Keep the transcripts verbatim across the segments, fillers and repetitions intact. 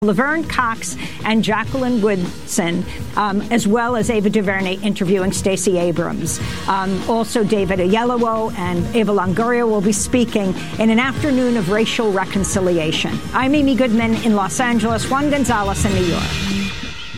Laverne Cox and Jacqueline Woodson, um, as well as Ava DuVernay interviewing Stacey Abrams. Um, also, David Oyelowo and Eva Longoria will be speaking in an afternoon of racial reconciliation. I'm Amy Goodman in Los Angeles, Juan Gonzalez in New York.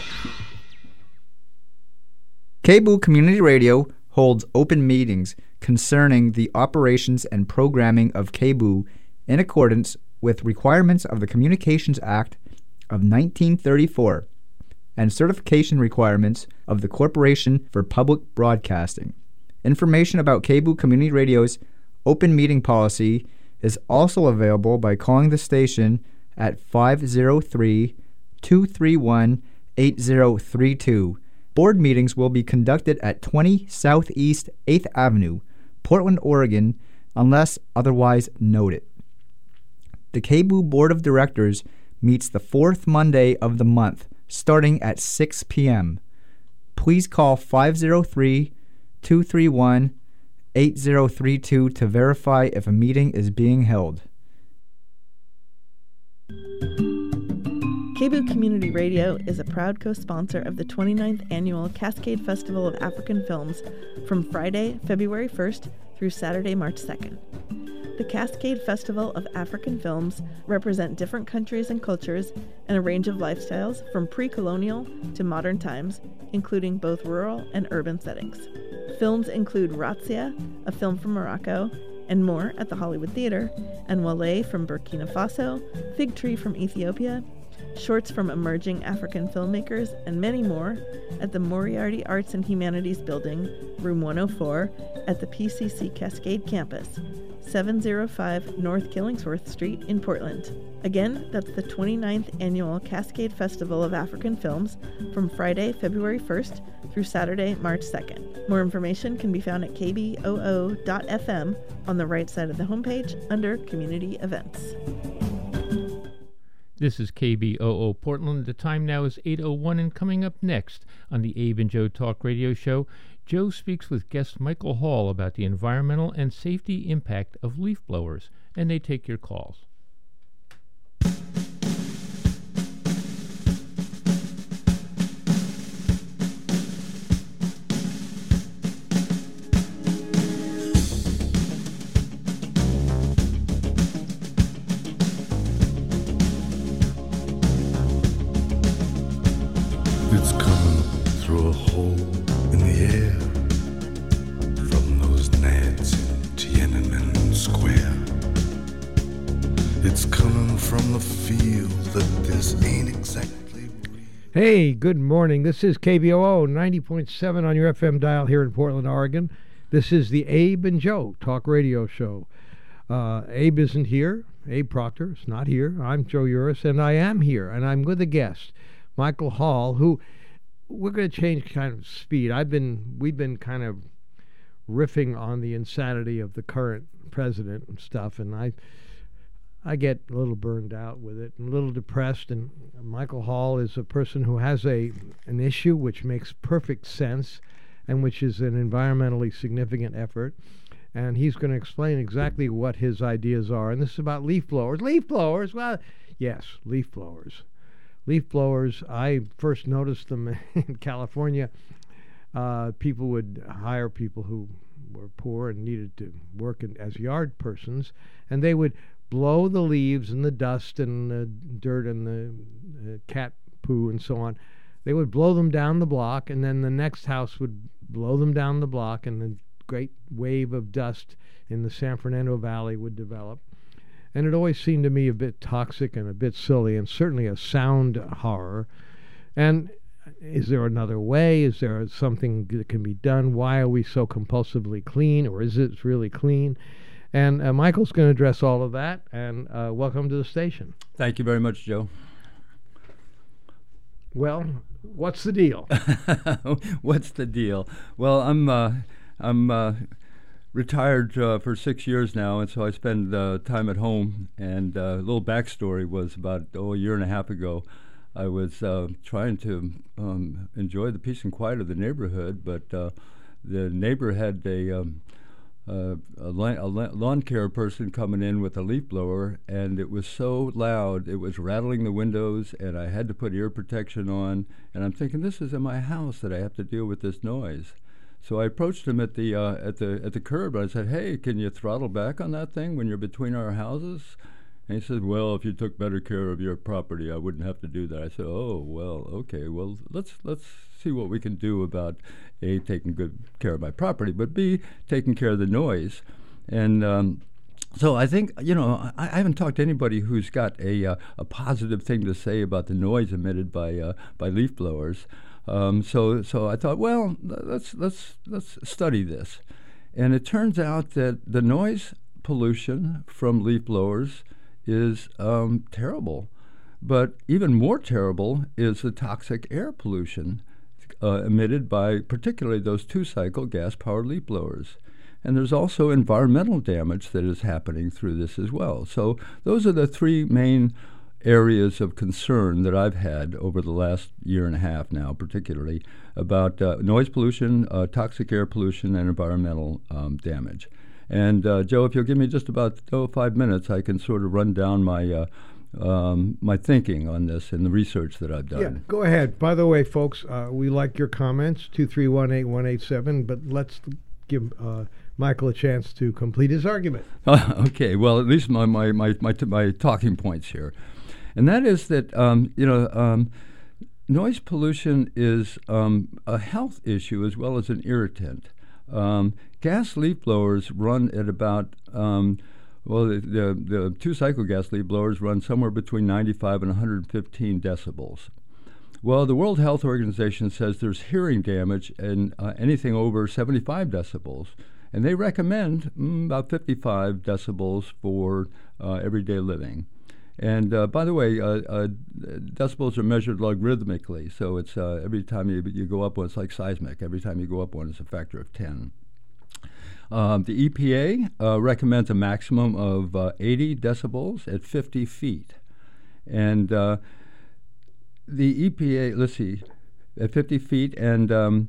K B O O Community Radio holds open meetings concerning the operations and programming of K B O O in accordance with requirements of the Communications Act of nineteen thirty-four and certification requirements of the Corporation for Public Broadcasting. Information about K B O O Community Radio's open meeting policy is also available by calling the station at five oh three, two three one, eight oh three two. Board meetings will be conducted at twenty Southeast eighth Avenue, Portland, Oregon, unless otherwise noted. The K B O O Board of Directors meets the fourth Monday of the month, starting at six p.m. Please call five oh three, two three one, eight oh three two to verify if a meeting is being held. K B O O Community Radio is a proud co-sponsor of the twenty-ninth Annual Cascade Festival of African Films from Friday, February first through Saturday, March second. The Cascade Festival of African Films represent different countries and cultures and a range of lifestyles from pre-colonial to modern times, including both rural and urban settings. Films include Razzia, a film from Morocco, and more at the Hollywood Theater, and Wale from Burkina Faso, Fig Tree from Ethiopia, shorts from emerging African filmmakers, and many more at the Moriarty Arts and Humanities Building, room one oh four, at the P C C Cascade campus, seven oh five North Killingsworth Street in Portland. Again, that's the twenty-ninth Annual Cascade Festival of African Films from Friday, February first through Saturday, March second. More information can be found at k b o o dot f m on the right side of the homepage under Community Events. This is K B O O Portland. The time now is eight oh one, and coming up next on the Abe and Joe Talk Radio Show, Joe speaks with guest Michael Hall about the environmental and safety impact of leaf blowers, and they take your calls. It's coming through a hole in the air from those nads in Tiananmen Square. It's coming from the field that this ain't exactly real. Hey, good morning. This is K B O O ninety point seven on your F M dial here in Portland, Oregon. This is the Abe and Joe Talk Radio Show. Uh, Abe isn't here. Abe Proctor is not here. I'm Joe Uris, and I am here, and I'm with a guest, Michael Hall, who we're going to change kind of speed. I've been, we've been kind of riffing on the insanity of the current president and stuff, and I, I get a little burned out with it and a little depressed. And Michael Hall is a person who has a an issue which makes perfect sense, and which is an environmentally significant effort. And he's going to explain exactly what his ideas are. And this is about leaf blowers. Leaf blowers? Well, yes, leaf blowers. Leaf blowers, I first noticed them in California. Uh, people would hire people who were poor and needed to work in, as yard persons, and they would blow the leaves and the dust and the dirt and the uh, cat poo and so on. They would blow them down the block, and then the next house would blow them down the block, and the great wave of dust in the San Fernando Valley would develop. And it always seemed to me a bit toxic and a bit silly, and certainly a sound horror. And is there another way? Is there something that can be done? Why are we so compulsively clean, or is it really clean? And uh, Michael's going to address all of that, and uh, welcome to the station. Thank you very much, Joe. Well, what's the deal? What's the deal? Well, I'm uh, I'm uh, retired uh, for six years now, and so I spend uh, time at home. And uh, a little backstory was about oh, a year and a half ago, I was uh, trying to um, enjoy the peace and quiet of the neighborhood, but uh, the neighbor had a um, uh, a, la- a la- lawn care person coming in with a leaf blower, and it was so loud, it was rattling the windows, and I had to put ear protection on. And I'm thinking, this is in my house that I have to deal with this noise. So I approached him at the uh, at the at the curb. And I said, "Hey, can you throttle back on that thing when you're between our houses?" And he said, "Well, if you took better care of your property, I wouldn't have to do that." I said, "Oh, well, okay. Well, let's let's see what we can do about A, taking good care of my property, but B, taking care of the noise." And um, so I think, you know, I, I haven't talked to anybody who's got a uh, a positive thing to say about the noise emitted by uh, by leaf blowers. Um, so so I thought, well, let's let's let's study this. And it turns out that the noise pollution from leaf blowers is um, terrible. But even more terrible is the toxic air pollution uh, emitted by particularly those two-cycle gas-powered leaf blowers. And there's also environmental damage that is happening through this as well. So those are the three main areas of concern that I've had over the last year and a half now, particularly about uh, noise pollution, uh, toxic air pollution, and environmental um, damage. And uh, Joe, if you'll give me just about oh, five minutes, I can sort of run down my uh, um, my thinking on this and the research that I've done. Yeah, go ahead. By the way, folks, uh, we like your comments, two three one, eight one eight seven, but let's give uh, Michael a chance to complete his argument. Uh, okay, well, at least my, my, my, my, t- my talking points here. And that is that, um, you know, um, noise pollution is um, a health issue as well as an irritant. Um, gas leaf blowers run at about, um, well, the, the, the two-cycle gas leaf blowers run somewhere between ninety-five and one hundred fifteen decibels. Well, the World Health Organization says there's hearing damage in uh, anything over seventy-five decibels, and they recommend mm, about fifty-five decibels for uh, everyday living. And uh, by the way, uh, uh, decibels are measured logarithmically, so it's uh, every time you, you go up one, it's like seismic. Every time you go up one, it's a factor of ten. Um, the E P A uh, recommends a maximum of uh, eighty decibels at fifty feet. And uh, the E P A, let's see, at fifty feet, and um,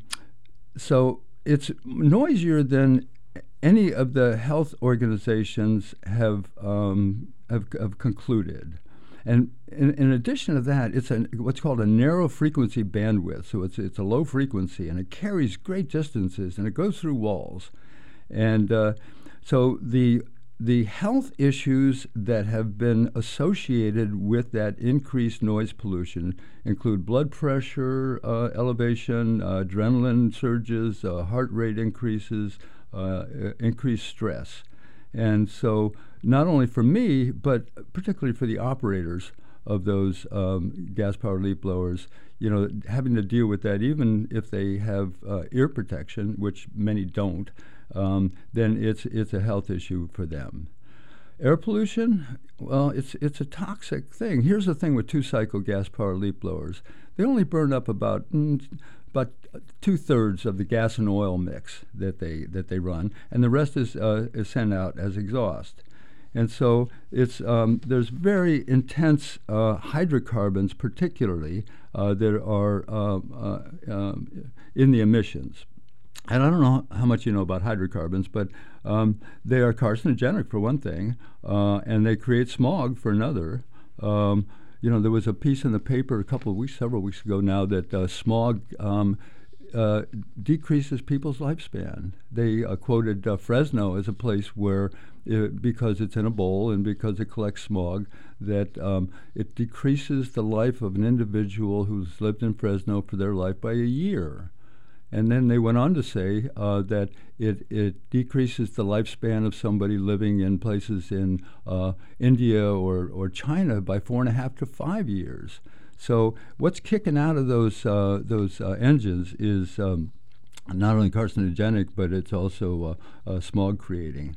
so it's noisier than any of the health organizations have um, have, have concluded. And in, in addition to that, it's a, what's called a narrow frequency bandwidth. So it's it's a low frequency, and it carries great distances, and it goes through walls. And uh, so the the health issues that have been associated with that increased noise pollution include blood pressure uh, elevation, uh, adrenaline surges, uh, heart rate increases, uh, increased stress. And so not only for me, but particularly for the operators of those um, gas-powered leaf blowers, you know, having to deal with that, even if they have uh, ear protection, which many don't, um, then it's it's a health issue for them. Air pollution, well, it's it's a toxic thing. Here's the thing with two-cycle gas-powered leaf blowers: they only burn up about mm, about two-thirds of the gas and oil mix that they that they run, and the rest is uh, is sent out as exhaust. And so it's um, there's very intense uh, hydrocarbons, particularly uh, that are uh, uh, um, in the emissions. And I don't know how much you know about hydrocarbons, but um, they are carcinogenic for one thing, uh, and they create smog for another. Um, you know, there was a piece in the paper a couple of weeks, several weeks ago now, that uh, smog um, uh, decreases people's lifespan. They uh, quoted uh, Fresno as a place where, it, because it's in a bowl and because it collects smog, that um, it decreases the life of an individual who's lived in Fresno for their life by a year. And then they went on to say uh, that it, it decreases the lifespan of somebody living in places in uh, India or, or China by four and a half to five years. So what's kicking out of those uh, those uh, engines is um, not only carcinogenic, but it's also uh, uh, smog creating.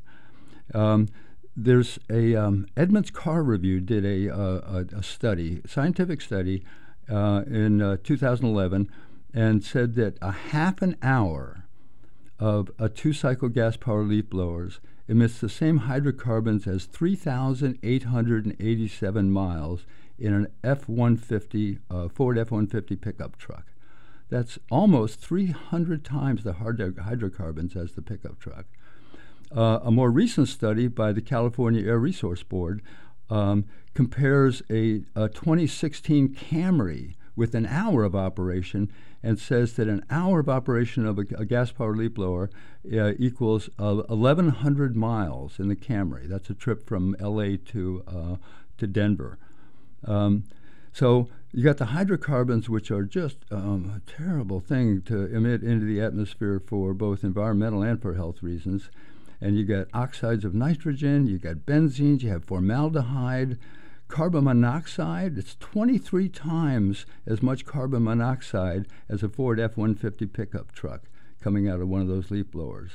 Um, there's a um, Edmunds Car Review did a, uh, a, a study, scientific study, uh, in uh, two thousand eleven. And said that a half an hour of a two-cycle gas-powered leaf blowers emits the same hydrocarbons as three thousand eight hundred eighty-seven miles in an F one fifty, uh, Ford F one fifty pickup truck. That's almost three hundred times the hard- hydrocarbons as the pickup truck. uh, a more recent study by the California Air Resource Board um, compares a, a twenty sixteen Camry with an hour of operation and says that an hour of operation of a, a gas-powered leaf blower uh, equals uh, eleven hundred miles in the Camry. That's a trip from L A to uh, to Denver. Um, so you got the hydrocarbons, which are just um, a terrible thing to emit into the atmosphere for both environmental and for health reasons. And you got oxides of nitrogen, you got benzenes, you have formaldehyde, carbon monoxide. It's twenty-three times as much carbon monoxide as a Ford F one fifty pickup truck coming out of one of those leaf blowers.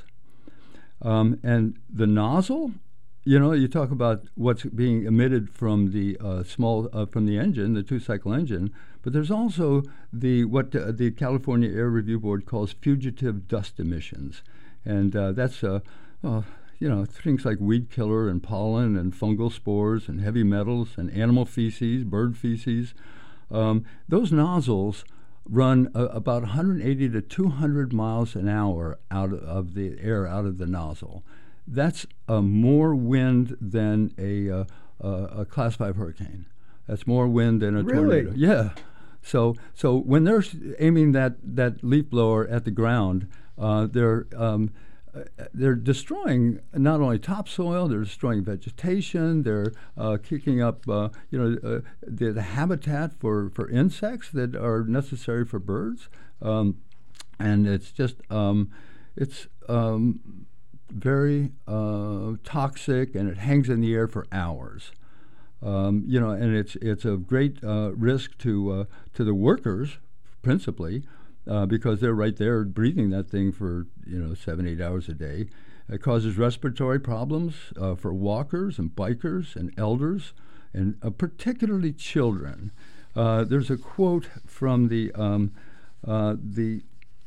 Um, and the nozzle, you know, you talk about what's being emitted from the uh, small uh, from the engine, the two-cycle engine, but there's also the what uh, the California Air Review Board calls fugitive dust emissions, and uh, that's uh, uh, you know, things like weed killer and pollen and fungal spores and heavy metals and animal feces, bird feces. Um, those nozzles run uh, about one hundred eighty to two hundred miles an hour out of the air out of the nozzle. That's uh, more wind than a, uh, uh, a Class five hurricane. That's more wind than a Really? tornado. Yeah. So so when they're aiming that, that leaf blower at the ground, uh, they're um, uh, they're destroying not only topsoil, they're destroying vegetation. They're uh, kicking up uh, you know uh, the, the habitat for, for insects that are necessary for birds, um, and it's just um, it's. Um, very uh, toxic, and it hangs in the air for hours. Um, you know, and it's it's a great uh, risk to uh, to the workers, principally, uh, because they're right there breathing that thing for you know seven, eight hours a day. It causes respiratory problems uh, for walkers and bikers and elders, and uh, particularly children. Uh, there's a quote from the um, uh, the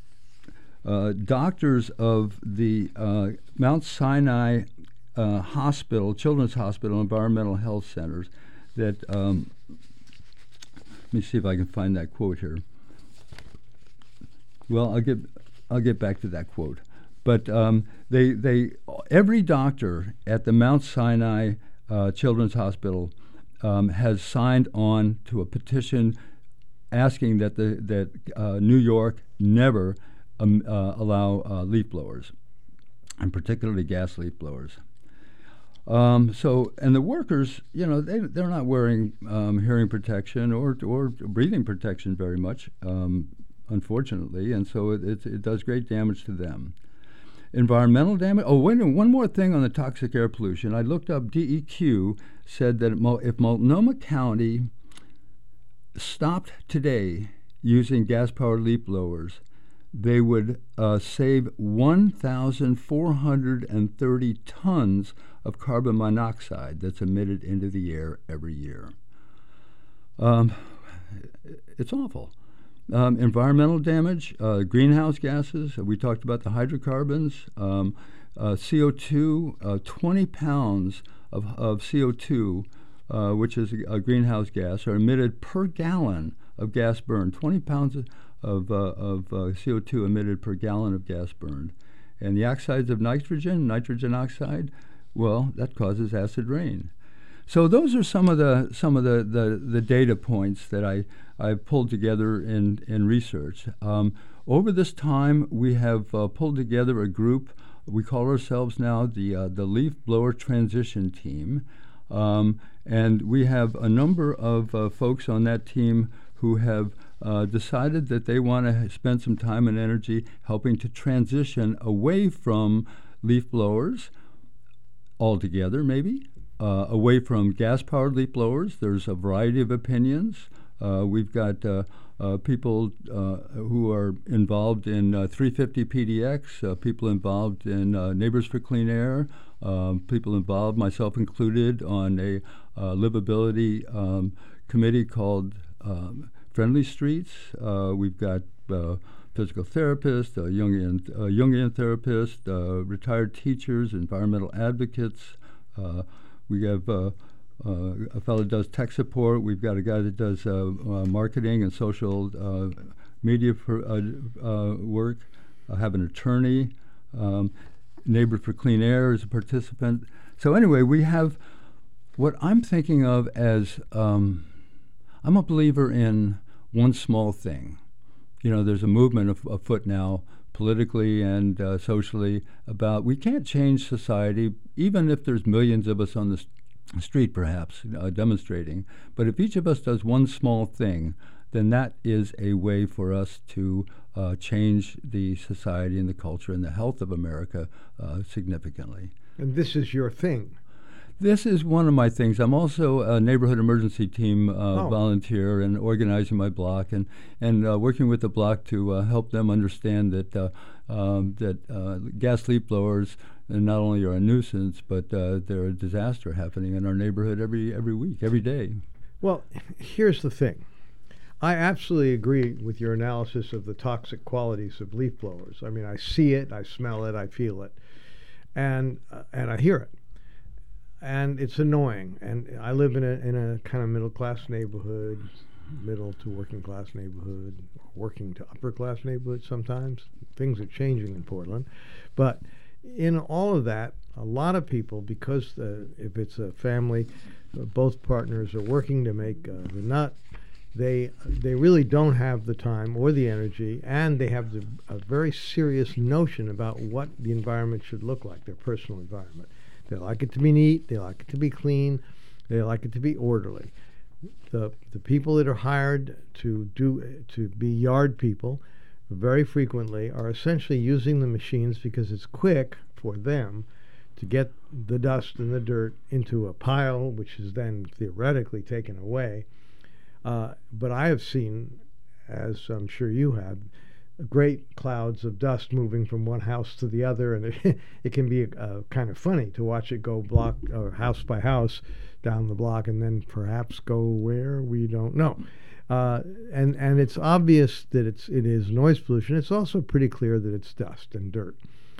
Uh, doctors of the uh, Mount Sinai uh, Hospital, Children's Hospital, Environmental Health Centers that, um, let me see if I can find that quote here. Well, I'll get, I'll get back to that quote. But um, they, they, every doctor at the Mount Sinai uh, Children's Hospital um, has signed on to a petition asking that, the, that uh, New York never Um, uh, allow uh, leaf blowers, and particularly gas leaf blowers. Um, so, and the workers, you know, they they're not wearing um, hearing protection or or breathing protection very much, um, unfortunately, and so it, it it does great damage to them. Environmental damage. Oh, wait a minute, one more thing on the toxic air pollution. I looked up. D E Q said that if Multnomah County stopped today using gas-powered leaf blowers, they would uh, save one thousand four hundred thirty tons of carbon monoxide that's emitted into the air every year. Um, it's awful. Um, environmental damage, uh, greenhouse gases. Uh, we talked about the hydrocarbons. Um, uh, C O two, uh, twenty pounds of, of C O two, uh, which is a, a greenhouse gas, are emitted per gallon of gas burned. twenty pounds of of, uh, of uh, C O two emitted per gallon of gas burned. And the oxides of nitrogen, nitrogen oxide, well, that causes acid rain. So those are some of the some of the, the, the data points that I, I pulled together in, in research. Um, over this time, we have uh, pulled together a group. We call ourselves now the, uh, the Leaf Blower Transition Team. Um, and we have a number of uh, folks on that team who have Uh, decided that they want to spend some time and energy helping to transition away from leaf blowers altogether, maybe, uh, away from gas-powered leaf blowers. There's a variety of opinions. Uh, we've got uh, uh, people uh, who are involved in uh, three fifty P D X, uh, people involved in uh, Neighbors for Clean Air, um, people involved, myself included, on a uh, livability um, committee called um, Friendly Streets. Uh, we've got uh, physical therapists, uh, Jungian, uh, Jungian therapists, uh, retired teachers, environmental advocates. Uh, we have uh, uh, a fellow that does tech support. We've got a guy that does uh, uh, marketing and social uh, media for, uh, uh, work. I have an attorney. Um, Neighbor for Clean Air is a participant. So anyway, we have what I'm thinking of as um, I'm a believer in one small thing. You know, there's a movement af- afoot now, politically and uh, socially, about we can't change society, even if there's millions of us on the st- street, perhaps, uh, demonstrating. But if each of us does one small thing, then that is a way for us to uh, change the society and the culture and the health of America uh, significantly. And this is your thing. This is one of my things. I'm also a neighborhood emergency team uh, oh. volunteer and organizing my block and and uh, working with the block to uh, help them understand that uh, um, that uh, gas leak blowers uh, not only are a nuisance, but uh, they're a disaster happening in our neighborhood every every week, every day. Well, here's the thing. I absolutely agree with your analysis of the toxic qualities of leaf blowers. I mean, I see it, I smell it, I feel it, and uh, and I hear it. And it's annoying. And I live in a in a kind of middle class neighborhood, middle to working class neighborhood, working to upper class neighborhood sometimes. Things are changing in Portland. But in all of that, a lot of people, because the, if it's a family, uh, both partners are working to make uh, the nut, they they really don't have the time or the energy, and they have the, a very serious notion about what the environment should look like, their personal environment. They like it to be neat. They like it to be clean. They like it to be orderly. The the people that are hired to do to be yard people very frequently are essentially using the machines because it's quick for them to get the dust and the dirt into a pile, which is then theoretically taken away. Uh, but I have seen, as I'm sure you have, great clouds of dust moving from one house to the other, and it, it can be uh, kind of funny to watch it go block or house by house down the block, and then perhaps go where we don't know. Uh, and and it's obvious that it's it is noise pollution. It's also pretty clear that it's dust and dirt.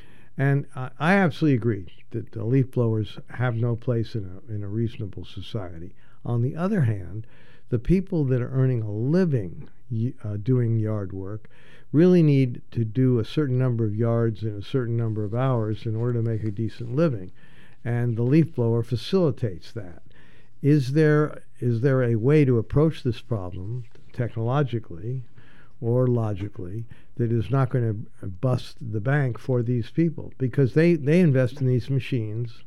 And I, I absolutely agree that the leaf blowers have no place in a in a reasonable society. On the other hand, the people that are earning a living uh, doing yard work really need to do a certain number of yards in a certain number of hours in order to make a decent living, and the leaf blower facilitates that. Is there is there a way to approach this problem technologically or logically that is not going to bust the bank for these people? Because they, they invest in these machines,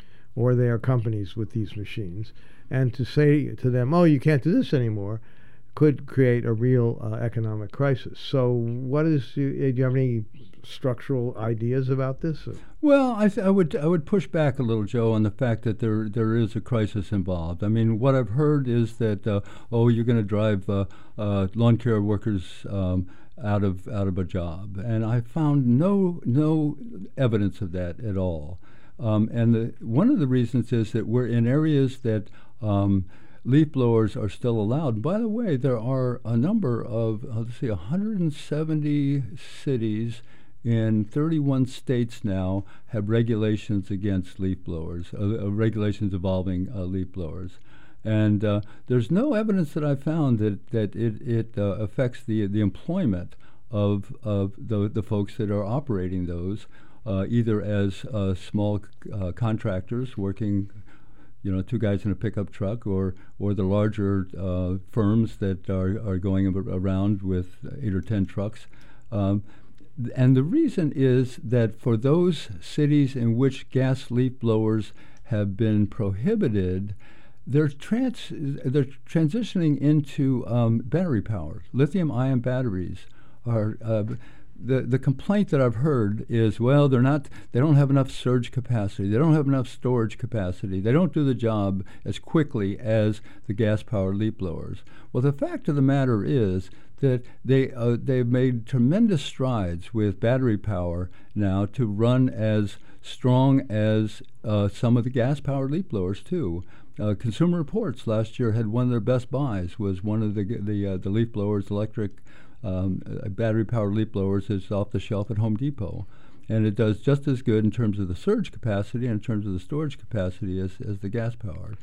or they are companies with these machines, and to say to them, oh, you can't do this anymore, could create a real uh, economic crisis. So what is, do you have any structural ideas about this? Well, I, th- I would I would push back a little, Joe, on the fact that there there is a crisis involved. I mean, what I've heard is that, uh, oh, you're going to drive uh, uh, lawn care workers um, out of out of a job. And I found no no evidence of that at all. Um, and the, one of the reasons is that we're in areas that um, leaf blowers are still allowed. By the way, there are a number of, uh, let's see, one hundred seventy cities in thirty-one states now have regulations against leaf blowers, uh, uh, regulations involving uh, leaf blowers. And uh, there's no evidence that I've found that, that it, it uh, affects the the employment of, of the, the folks that are operating those, uh, either as uh, small uh, contractors working, you know, two guys in a pickup truck, or or the larger uh, firms that are, are going ab- around with eight or ten trucks. Um, th- and the reason is that for those cities in which gas leaf blowers have been prohibited, they're trans they're transitioning into um, battery powered. Lithium-ion batteries are. Uh, The the complaint that I've heard is, well, they're not they don't have enough surge capacity. They don't have enough storage capacity. They don't do the job as quickly as the gas-powered leaf blowers. Well, the fact of the matter is that they uh, they've made tremendous strides with battery power now to run as strong as uh, some of the gas-powered leaf blowers too. Uh, Consumer Reports last year had one of their best buys was one of the the uh, the leaf blowers, electric. Um, battery-powered leaf blowers is off the shelf at Home Depot, and it does just as good in terms of the surge capacity and in terms of the storage capacity as, as the gas-powered.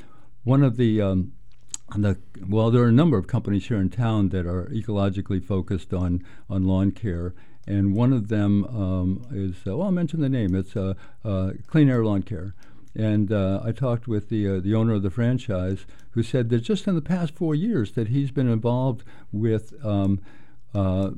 One of the, um, the well, there are a number of companies here in town that are ecologically focused on, on lawn care, and one of them um, is, uh, well, I'll mention the name. It's uh, uh, Clean Air Lawn Care. And uh, I talked with the uh, the owner of the franchise, who said that just in the past four years that he's been involved with um, uh,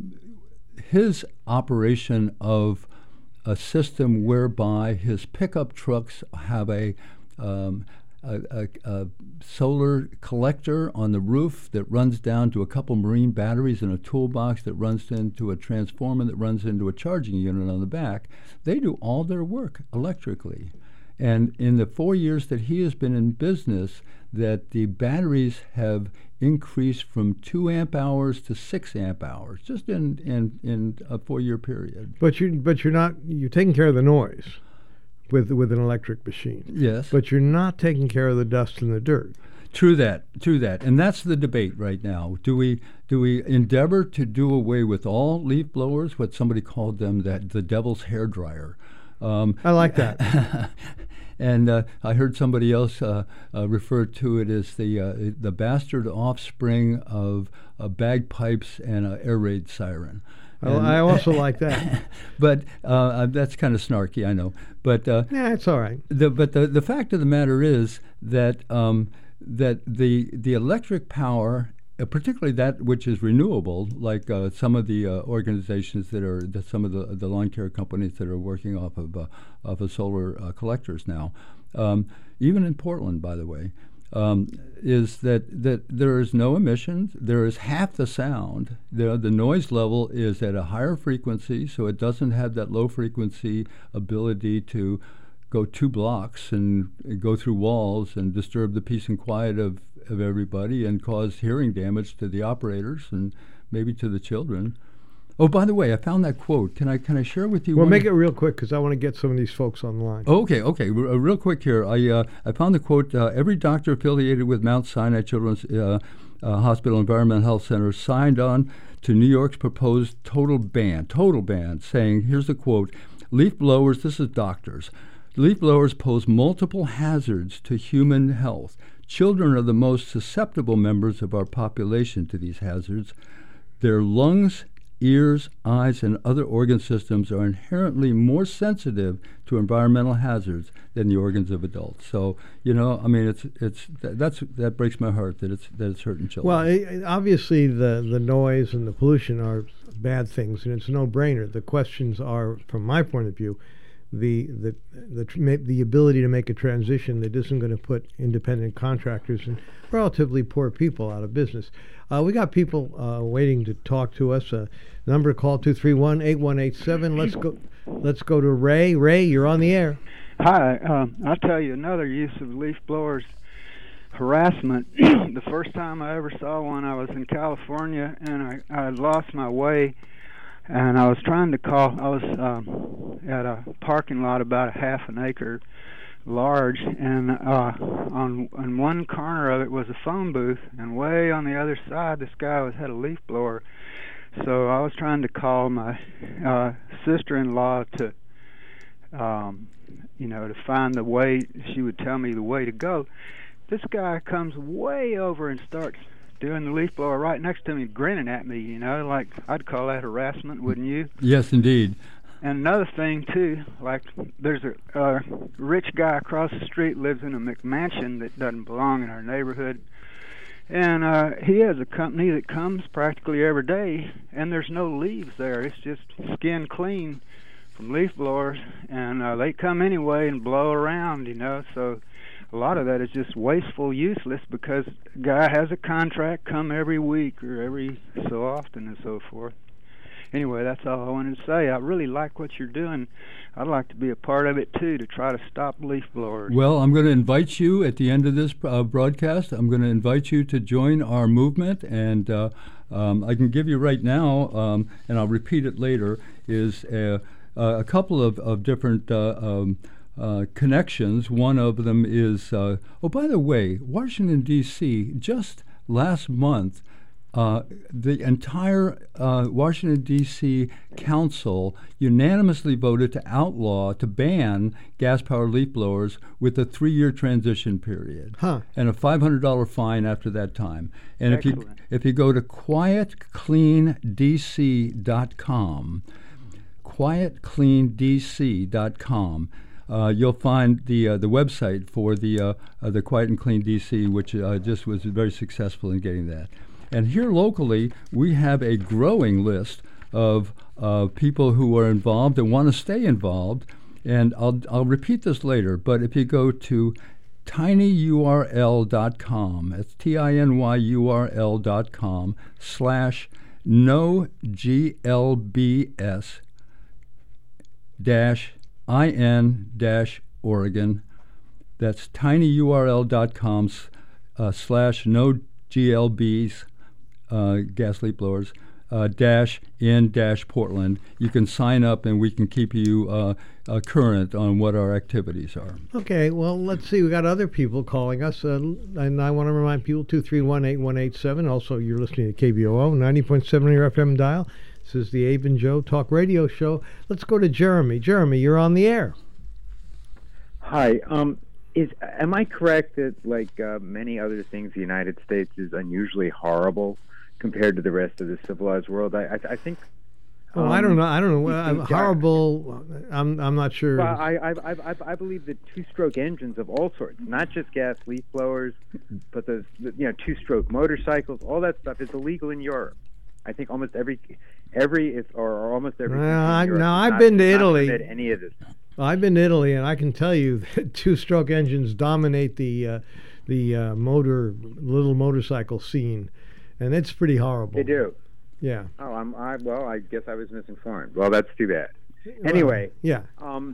his operation of a system whereby his pickup trucks have a, um, a, a, a solar collector on the roof that runs down to a couple marine batteries and a toolbox that runs into a transformer that runs into a charging unit on the back. They do all their work electrically. And in the four years that he has been in business, that the batteries have increased from two amp hours to six amp hours, just in, in, in a four-year period. But you but you're not you're taking care of the noise with with an electric machine. Yes. But you're not taking care of the dust and the dirt. True that, true that, and that's the debate right now. Do we do we endeavor to do away with all leaf blowers? What somebody called them that the devil's hair dryer. Um, I like that. And uh, I heard somebody else uh, uh, refer to it as the uh, the bastard offspring of uh, bagpipes and an air raid siren. I, I also like that. But uh, that's kind of snarky, I know. But uh, yeah, it's all right. The, but the, the fact of the matter is that um, that the the electric power, Uh, particularly that which is renewable, like uh, some of the uh, organizations that are, the, some of the, the lawn care companies that are working off of uh, off of solar uh, collectors now, um, even in Portland, by the way, um, is that, that there is no emissions, there is half the sound, the, the noise level is at a higher frequency, so it doesn't have that low frequency ability to go two blocks and go through walls and disturb the peace and quiet of, of everybody and cause hearing damage to the operators and maybe to the children. Oh, by the way, I found that quote. Can I can I share with you? Well, one? make it real quick because I want to get some of these folks on the line. Okay, okay. R- uh, real quick here. I uh, I found the quote. Uh, Every doctor affiliated with Mount Sinai Children's uh, uh, Hospital Environmental Health Center signed on to New York's proposed total ban, total ban, saying, here's the quote, leaf blowers, this is doctors, leaf blowers pose multiple hazards to human health. Children are the most susceptible members of our population to these hazards. Their lungs, ears, eyes, and other organ systems are inherently more sensitive to environmental hazards than the organs of adults. So, you know, I mean, it's it's that, that's that breaks my heart that it's that it's hurting children. Well, it, obviously the the noise and the pollution are bad things, and it's a no-brainer. The questions are, from my point of view, the the the the, the ability to make a transition that isn't going to put independent contractors and relatively poor people out of business. Uh, we got people uh, waiting to talk to us. Uh, number to call two three one, eight one eight seven. Let's go. Let's go to Ray. Ray, you're on the air. Hi. Um, I'll tell you another use of leaf blowers. Harassment. The first time I ever saw one, I was in California, and I, I had lost my way, and I was trying to call. I was um, at a parking lot about a half an acre large, and uh, on on one corner of it was a phone booth, and way on the other side, this guy was had a leaf blower. So I was trying to call my uh, sister-in-law to, um, you know, to find the way. She would tell me the way to go. This guy comes way over and starts doing the leaf blower right next to me, grinning at me, you know, like I'd call that harassment, wouldn't you? Yes, indeed. And another thing, too, like there's a uh, rich guy across the street lives in a McMansion that doesn't belong in our neighborhood. And uh, he has a company that comes practically every day, and there's no leaves there. It's just skin clean from leaf blowers, and uh, they come anyway and blow around, you know, so a lot of that is just wasteful, useless, because a guy has a contract, come every week or every so often and so forth. Anyway, that's all I wanted to say. I really like what you're doing. I'd like to be a part of it, too, to try to stop leaf blowers. Well, I'm going to invite you at the end of this uh, broadcast. I'm going to invite you to join our movement, and uh, um, I can give you right now, um, and I'll repeat it later, is a, a couple of, of different uh, um, Uh, connections. One of them is, uh, oh, by the way, Washington, D C, just last month, uh, the entire uh, Washington, D C council unanimously voted to outlaw, to ban gas-powered leaf blowers with a three-year transition period huh. and a five hundred dollars fine after that time. And if you, Excellent. if you go to quiet clean d c dot com, quiet clean d c dot com. Uh, you'll find the uh, the website for the uh, uh, the Quiet and Clean D C, which uh, just was very successful in getting that. And here locally, we have a growing list of uh, people who are involved and want to stay involved. And I'll I'll repeat this later, but if you go to tiny U R L dot com, it's T I N Y U R L dot com slash no G L B S dash I N dash Oregon. That's tiny U R L dot com uh, slash no G L Bs, uh, gas leak blowers, uh, dash in dash Portland. You can sign up and we can keep you uh, uh, current on what our activities are. Okay, well, let's see. We got other people calling us, uh, and I want to remind people, two three one, eight one eight seven. Also, you're listening to K B O O, ninety point seven on your F M dial. This is the Abe and Joe Talk Radio Show. Let's go to Jeremy. Jeremy, you're on the air. Hi. Um, is am I correct that, like uh, many other things, the United States is unusually horrible compared to the rest of the civilized world? I, I, I think. Oh, um, I don't know. I don't know. Uh, horrible. I'm. I'm not sure. Well, I, I, I, I believe that two-stroke engines of all sorts, not just gas leaf blowers, but the, the you know two-stroke motorcycles, all that stuff is illegal in Europe. I think almost every, every is or, or almost every. Well, I, Europe now not, I've been to Italy. Any of this. Well, I've been to Italy, and I can tell you that two-stroke engines dominate the uh, the uh, motor little motorcycle scene, and it's pretty horrible. They do. Yeah. Oh, I'm. I, well, I guess I was misinformed. Well, that's too bad. Anyway. Well, yeah. Um.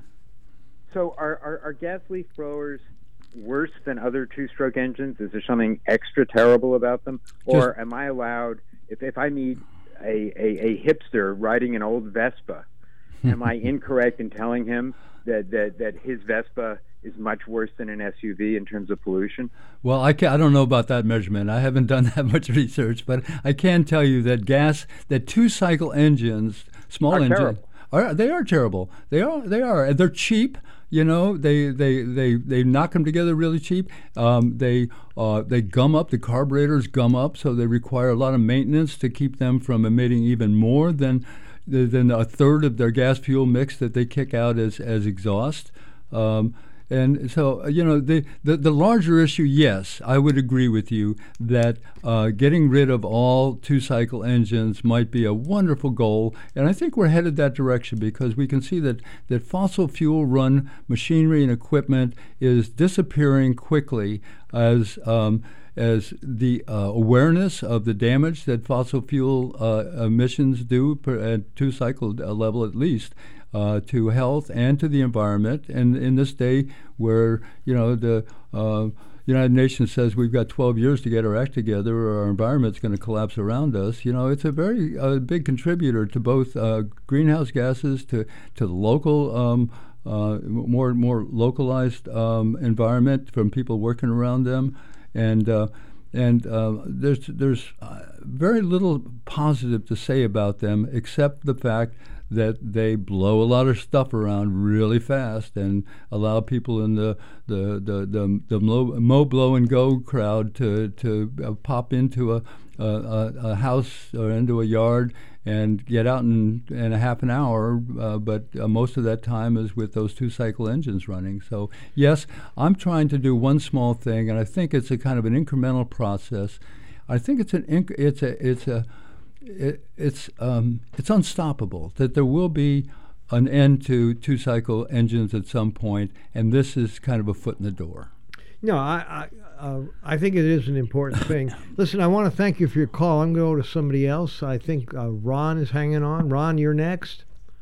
So, are, are are gas leaf blowers worse than other two-stroke engines? Is there something extra terrible about them, or Just, am I allowed? If if I meet a, a, a hipster riding an old Vespa, am I incorrect in telling him that, that, that his Vespa is much worse than an S U V in terms of pollution? Well, I, can, I don't know about that measurement. I haven't done that much research, but I can tell you that gas, that two-cycle engines, small are engines, terrible. are they are terrible. They are. They are. They're cheap. You know, they they, they, they knock them together really cheap. Um, they uh, they gum up. The carburetors gum up, so they require a lot of maintenance to keep them from emitting even more than than a third of their gas fuel mix that they kick out as as exhaust. Um, And so, you know, the, the, the larger issue, yes, I would agree with you that uh, getting rid of all two-cycle engines might be a wonderful goal. And I think we're headed that direction because we can see that, that fossil fuel-run machinery and equipment is disappearing quickly as um, as the uh, awareness of the damage that fossil fuel uh, emissions do per, at two-cycle level at least. Uh, to health and to the environment, and in this day where you know the uh, United Nations says we've got twelve years to get our act together, or our environment's going to collapse around us. You know, it's a very uh, big contributor to both uh, greenhouse gases, to to the local, um, uh, more more localized um, environment from people working around them, and. Uh, And uh, there's there's uh, very little positive to say about them except the fact that they blow a lot of stuff around really fast and allow people in the the the the, the mow, mow, blow and go crowd to to uh, pop into a, a a house or into a yard and get out in, in a half an hour, uh, but uh, most of that time is with those two-cycle engines running. So, yes, I'm trying to do one small thing, and I think it's a kind of an incremental process. I think it's an inc- it's a it's a it, it's um, it's unstoppable that there will be an end to two-cycle engines at some point, and this is kind of a foot in the door. No, I I, uh, I think it is an important thing. Listen, I want to thank you for your call. I'm going to go to somebody else. I think uh, Ron is hanging on. Ron, you're next.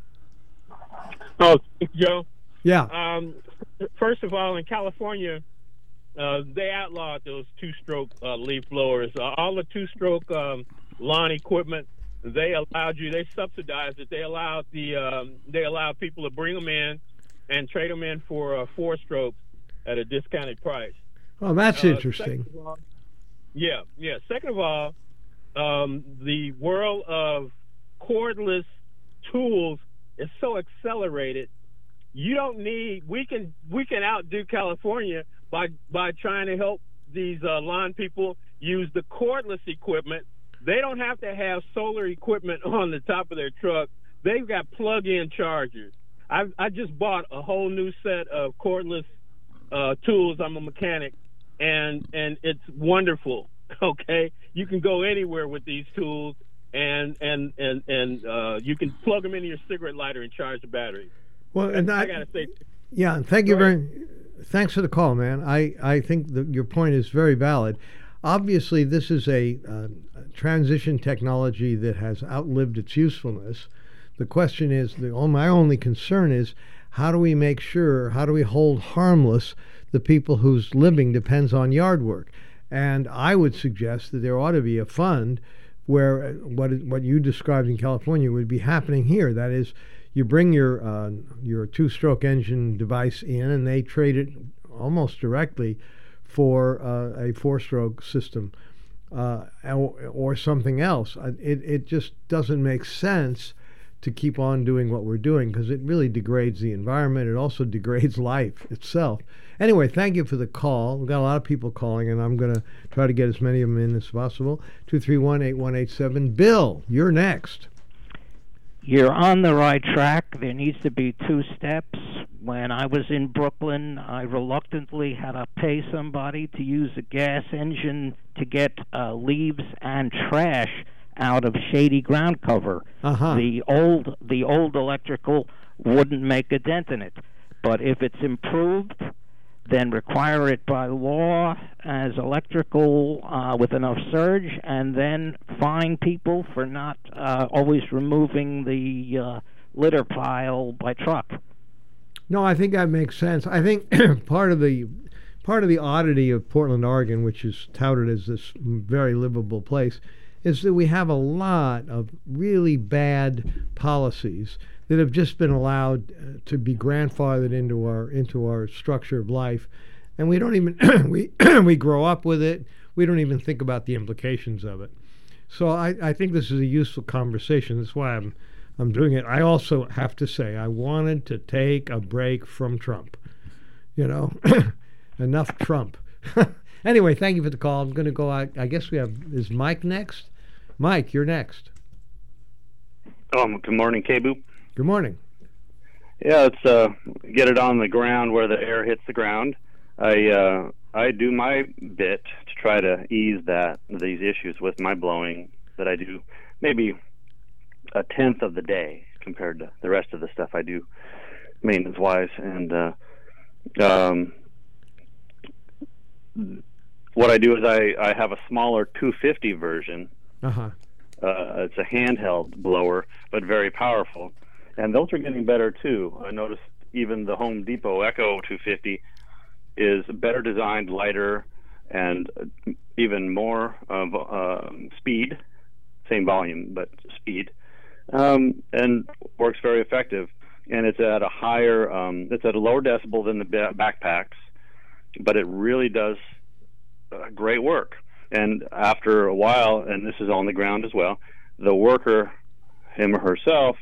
Oh, Joe. Yeah. Um, first of all, in California, uh, they outlawed those two-stroke uh, leaf blowers. Uh, all the two-stroke um, lawn equipment, they allowed you. They subsidized it. They allowed the um, they allowed people to bring them in and trade them in for uh, four-stroke at a discounted price. Oh, that's uh, interesting. All, yeah, yeah. Second of all, um, the world of cordless tools is so accelerated. You don't need. We can we can outdo California by by trying to help these uh, lawn people use the cordless equipment. They don't have to have solar equipment on the top of their truck. they've got plug-in chargers. I I just bought a whole new set of cordless uh, tools. I'm a mechanic, and and it's wonderful. Okay, you can go anywhere with these tools, and and and and uh, you can plug them into your cigarette lighter and charge the battery. Well, and I, I gotta say, yeah, and thank you very. Thanks for the call, man. I I think that your point is very valid. Obviously, this is a, uh, a transition technology that has outlived its usefulness. The question is, the, oh, my only concern is, how do we make sure, how do we hold harmless the people whose living depends on yard work? And I would suggest that there ought to be a fund where what what you described in California would be happening here. That is, you bring your uh, your two-stroke engine device in, and they trade it almost directly for uh, a four-stroke system uh, or, or something else. It it just doesn't make sense to keep on doing what we're doing, because it really degrades the environment. It also degrades life itself. Anyway, thank you for the call. We've got a lot of people calling, and I'm going to try to get as many of them in as possible. two three one, eight one eight seven. Bill, you're next. You're on the right track. There needs to be two steps. When I was in Brooklyn, I reluctantly had to pay somebody to use a gas engine to get uh, leaves and trash out of shady ground cover. Uh-huh. The old the old electrical wouldn't make a dent in it. But if it's improved, then require it by law as electrical uh, with enough surge, and then fine people for not uh, always removing the uh, litter pile by truck. No, I think that makes sense. I think part of the part of the oddity of Portland, Oregon, which is touted as this very livable place, is that we have a lot of really bad policies that have just been allowed uh, to be grandfathered into our into our structure of life, and we don't even we we grow up with it. We don't even think about the implications of it. So I, I think this is a useful conversation. That's why I'm I'm doing it. I also have to say I wanted to take a break from Trump. You know, enough Trump. Anyway, thank you for the call. I'm going to go out. I guess we have is Mike next. Mike, you're next. Um, good morning, K-Boop. Good morning. Yeah, let's uh, get it on the ground where the air hits the ground. I uh, I do my bit to try to ease that these issues with my blowing that I do maybe a tenth of the day compared to the rest of the stuff I do maintenance-wise. And uh, um, what I do is I, I have a smaller two fifty version. Uh-huh. Uh, it's a handheld blower, but very powerful. And those are getting better, too. I noticed even the Home Depot Echo two fifty is better designed, lighter, and even more of uh, speed. Same volume, but speed. Um, and works very effective. And it's at a higher, um, it's at a lower decibel than the backpacks, but it really does uh, great work. And after a while, and this is on the ground as well, the worker, him or herself,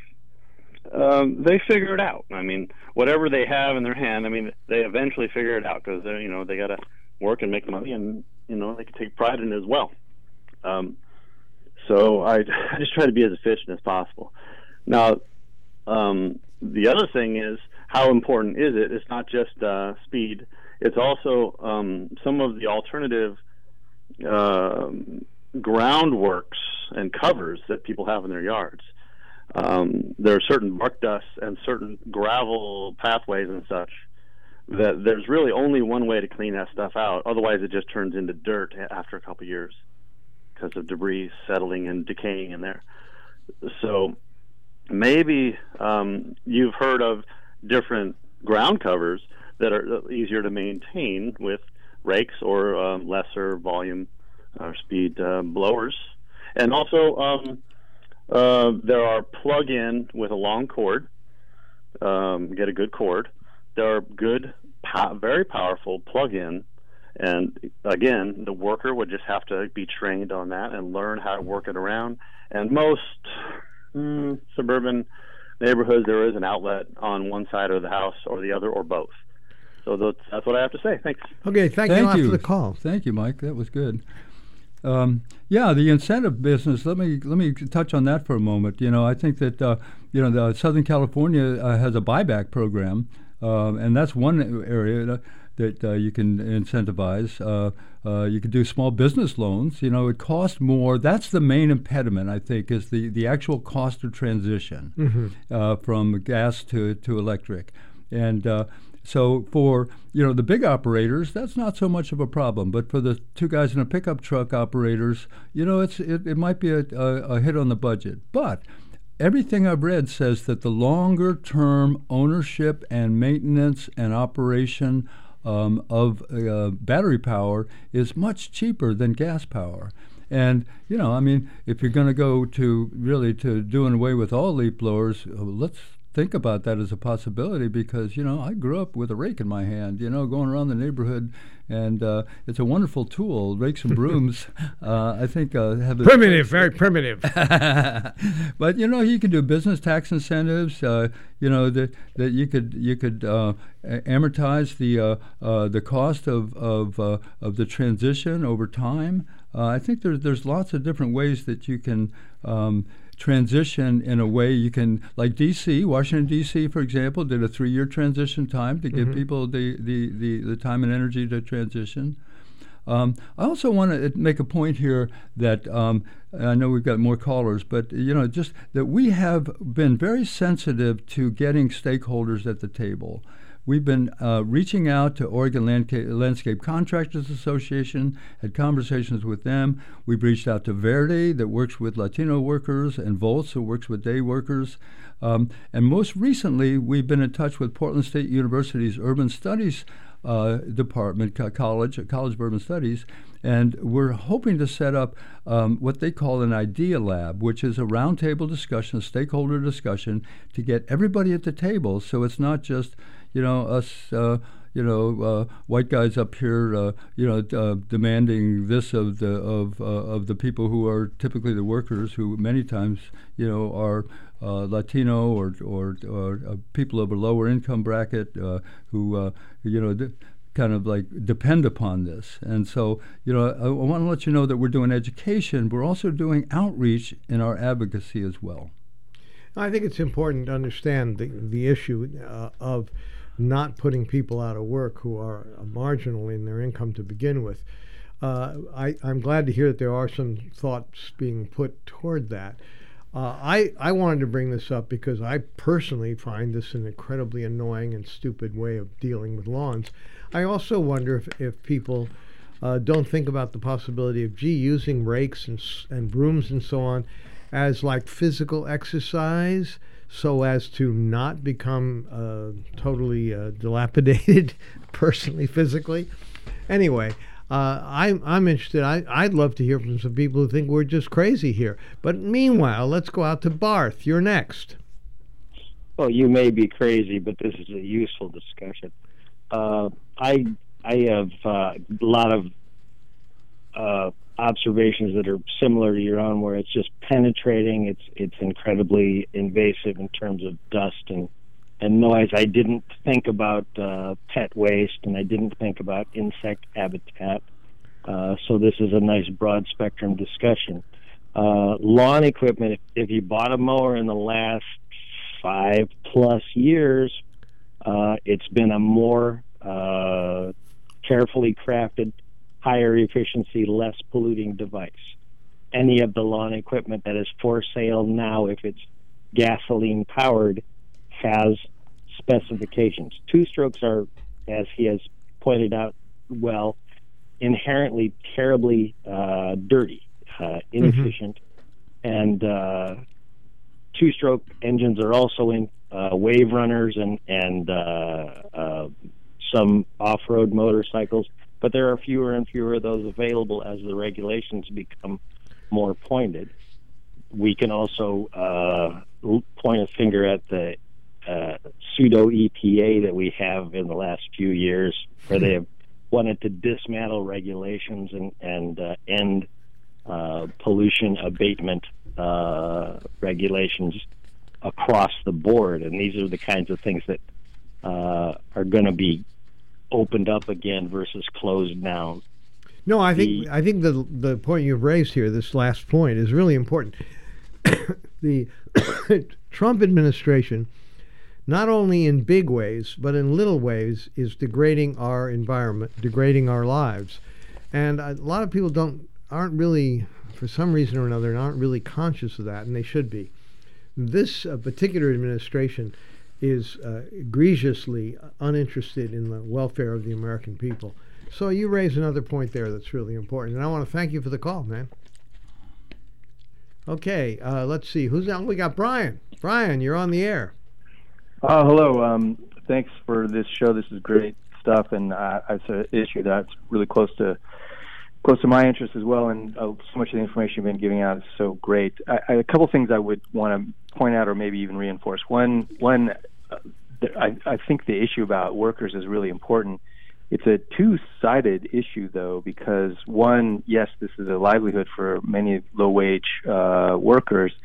um, they figure it out. I mean, whatever they have in their hand, I mean, they eventually figure it out because they, you know, they got to work and make money, and you know, they can take pride in it as well. Um, so I, I just try to be as efficient as possible. Now, um, the other thing is, how important is it? It's not just uh, speed. It's also um, some of the alternative uh, groundworks and covers that people have in their yards. Um, there are certain bark dusts and certain gravel pathways and such that there's really only one way to clean that stuff out. Otherwise, it just turns into dirt after a couple of years because of debris settling and decaying in there. So maybe um, you've heard of different ground covers that are easier to maintain with rakes or um, lesser volume or speed uh, blowers. And also, um, uh, there are plug-in with a long cord. Um, get a good cord. There are good, po- very powerful plug-in. And again, the worker would just have to be trained on that and learn how to work it around. And most mm, suburban neighborhoods, there is an outlet on one side of the house or the other or both. So that's what I have to say. Thanks. Okay, thank, thank you a lot you for the call. Thank you, Mike. That was good. Um, yeah, the incentive business. Let me let me touch on that for a moment. You know, I think that uh, you know the Southern California uh, has a buyback program, uh, and that's one area that, that uh, you can incentivize. Uh, uh, you can do small business loans. You know, it costs more. That's the main impediment, I think, is the, the actual cost of transition Mm-hmm. uh, from gas to to electric, and. Uh, So for, you know, the big operators, that's not so much of a problem. But for the two guys in a pickup truck operators, you know, it's it, it might be a, a, a hit on the budget. But everything I've read says that the longer term ownership and maintenance and operation um, of uh, battery power is much cheaper than gas power. And, you know, I mean, if you're going to go to really to doing away with all leaf blowers, uh, let's think about that as a possibility, because, you know, I grew up with a rake in my hand, you know, going around the neighborhood, and uh, it's a wonderful tool. Rakes and brooms, uh, I think, uh, have a primitive, very primitive. But, you know, you can do business tax incentives. Uh, you know that that you could you could uh, amortize the uh, uh, the cost of of uh, of the transition over time. Uh, I think there's there's lots of different ways that you can. Um, transition in a way you can, like D C, Washington, D C, for example, did a three-year transition time to give Mhm. people the, the, the, the time and energy to transition. Um, I also want to make a point here that um, I know we've got more callers, but, you know, just that we have been very sensitive to getting stakeholders at the table. We've been uh, reaching out to Oregon Landca- Landscape Contractors Association, had conversations with them. We've reached out to Verde, that works with Latino workers, and Volts, who works with day workers. Um, and most recently, we've been in touch with Portland State University's Urban Studies uh, Department, co- College, College of Urban Studies, and we're hoping to set up um, what they call an idea lab, which is a roundtable discussion, a stakeholder discussion, to get everybody at the table, so it's not just you know, us, uh, you know, uh, white guys up here, uh, you know, uh, demanding this of the of uh, of the people who are typically the workers, who many times, you know, are uh, Latino or or, or uh, people of a lower income bracket uh, who, uh, you know, d- kind of like depend upon this. And so, you know, I, I want to let you know that we're doing education. We're also doing outreach in our advocacy as well. I think it's important to understand the the issue uh, of not putting people out of work who are marginal in their income to begin with. Uh, I, I'm glad to hear that there are some thoughts being put toward that. Uh, I, I wanted to bring this up because I personally find this an incredibly annoying and stupid way of dealing with lawns. I also wonder if, if people uh, don't think about the possibility of, gee, using rakes and, and brooms and so on as like physical exercise, so as to not become uh, totally uh, dilapidated personally, physically. Anyway, uh, I'm, I'm interested. I, I'd love to hear from some people who think we're just crazy here. But meanwhile, let's go out to Barth. You're next. Well, you may be crazy, but this is a useful discussion. Uh, I I have uh, a lot of uh, observations that are similar to your own, where it's just penetrating. It's it's incredibly invasive in terms of dust and and noise. I didn't think about uh, pet waste, and I didn't think about insect habitat. Uh, so this is a nice broad spectrum discussion. Uh, lawn equipment. If, if you bought a mower in the last five plus years, uh, it's been a more uh, carefully crafted, higher efficiency, less polluting device. Any of the lawn equipment that is for sale now, if it's gasoline powered, has specifications. Two strokes are, as he has pointed out well, inherently terribly uh, dirty, uh, inefficient, mm-hmm. and uh, two-stroke engines are also in uh, wave runners and and uh, uh, some off-road motorcycles, but there are fewer and fewer of those available as the regulations become more pointed. We can also uh, point a finger at the uh, pseudo E P A that we have in the last few years, where they have wanted to dismantle regulations and, and uh, end uh, pollution abatement uh, regulations across the board. And these are the kinds of things that uh, are going to be opened up again versus closed down. No, I think I think the the point you've raised here, this last point, is really important. The Trump administration, not only in big ways but in little ways, is degrading our environment, degrading our lives, and a lot of people don't aren't really, for some reason or another, aren't really conscious of that, and they should be. This uh, particular administration is uh, egregiously uninterested in the welfare of the American people. So you raise another point there that's really important, and I want to thank you for the call, man. Okay, uh, let's see. Who's on? We got Brian. Brian, you're on the air. Uh, hello. Um, thanks for this show. This is great stuff, and uh, it's an issue that's really close to close to my interest as well. And uh, so much of the information you've been giving out is so great. I, I, a couple things I would want to point out, or maybe even reinforce. One, one, uh, I, I think the issue about workers is really important. It's a two-sided issue, though, because one, yes, this is a livelihood for many low-wage uh, workers.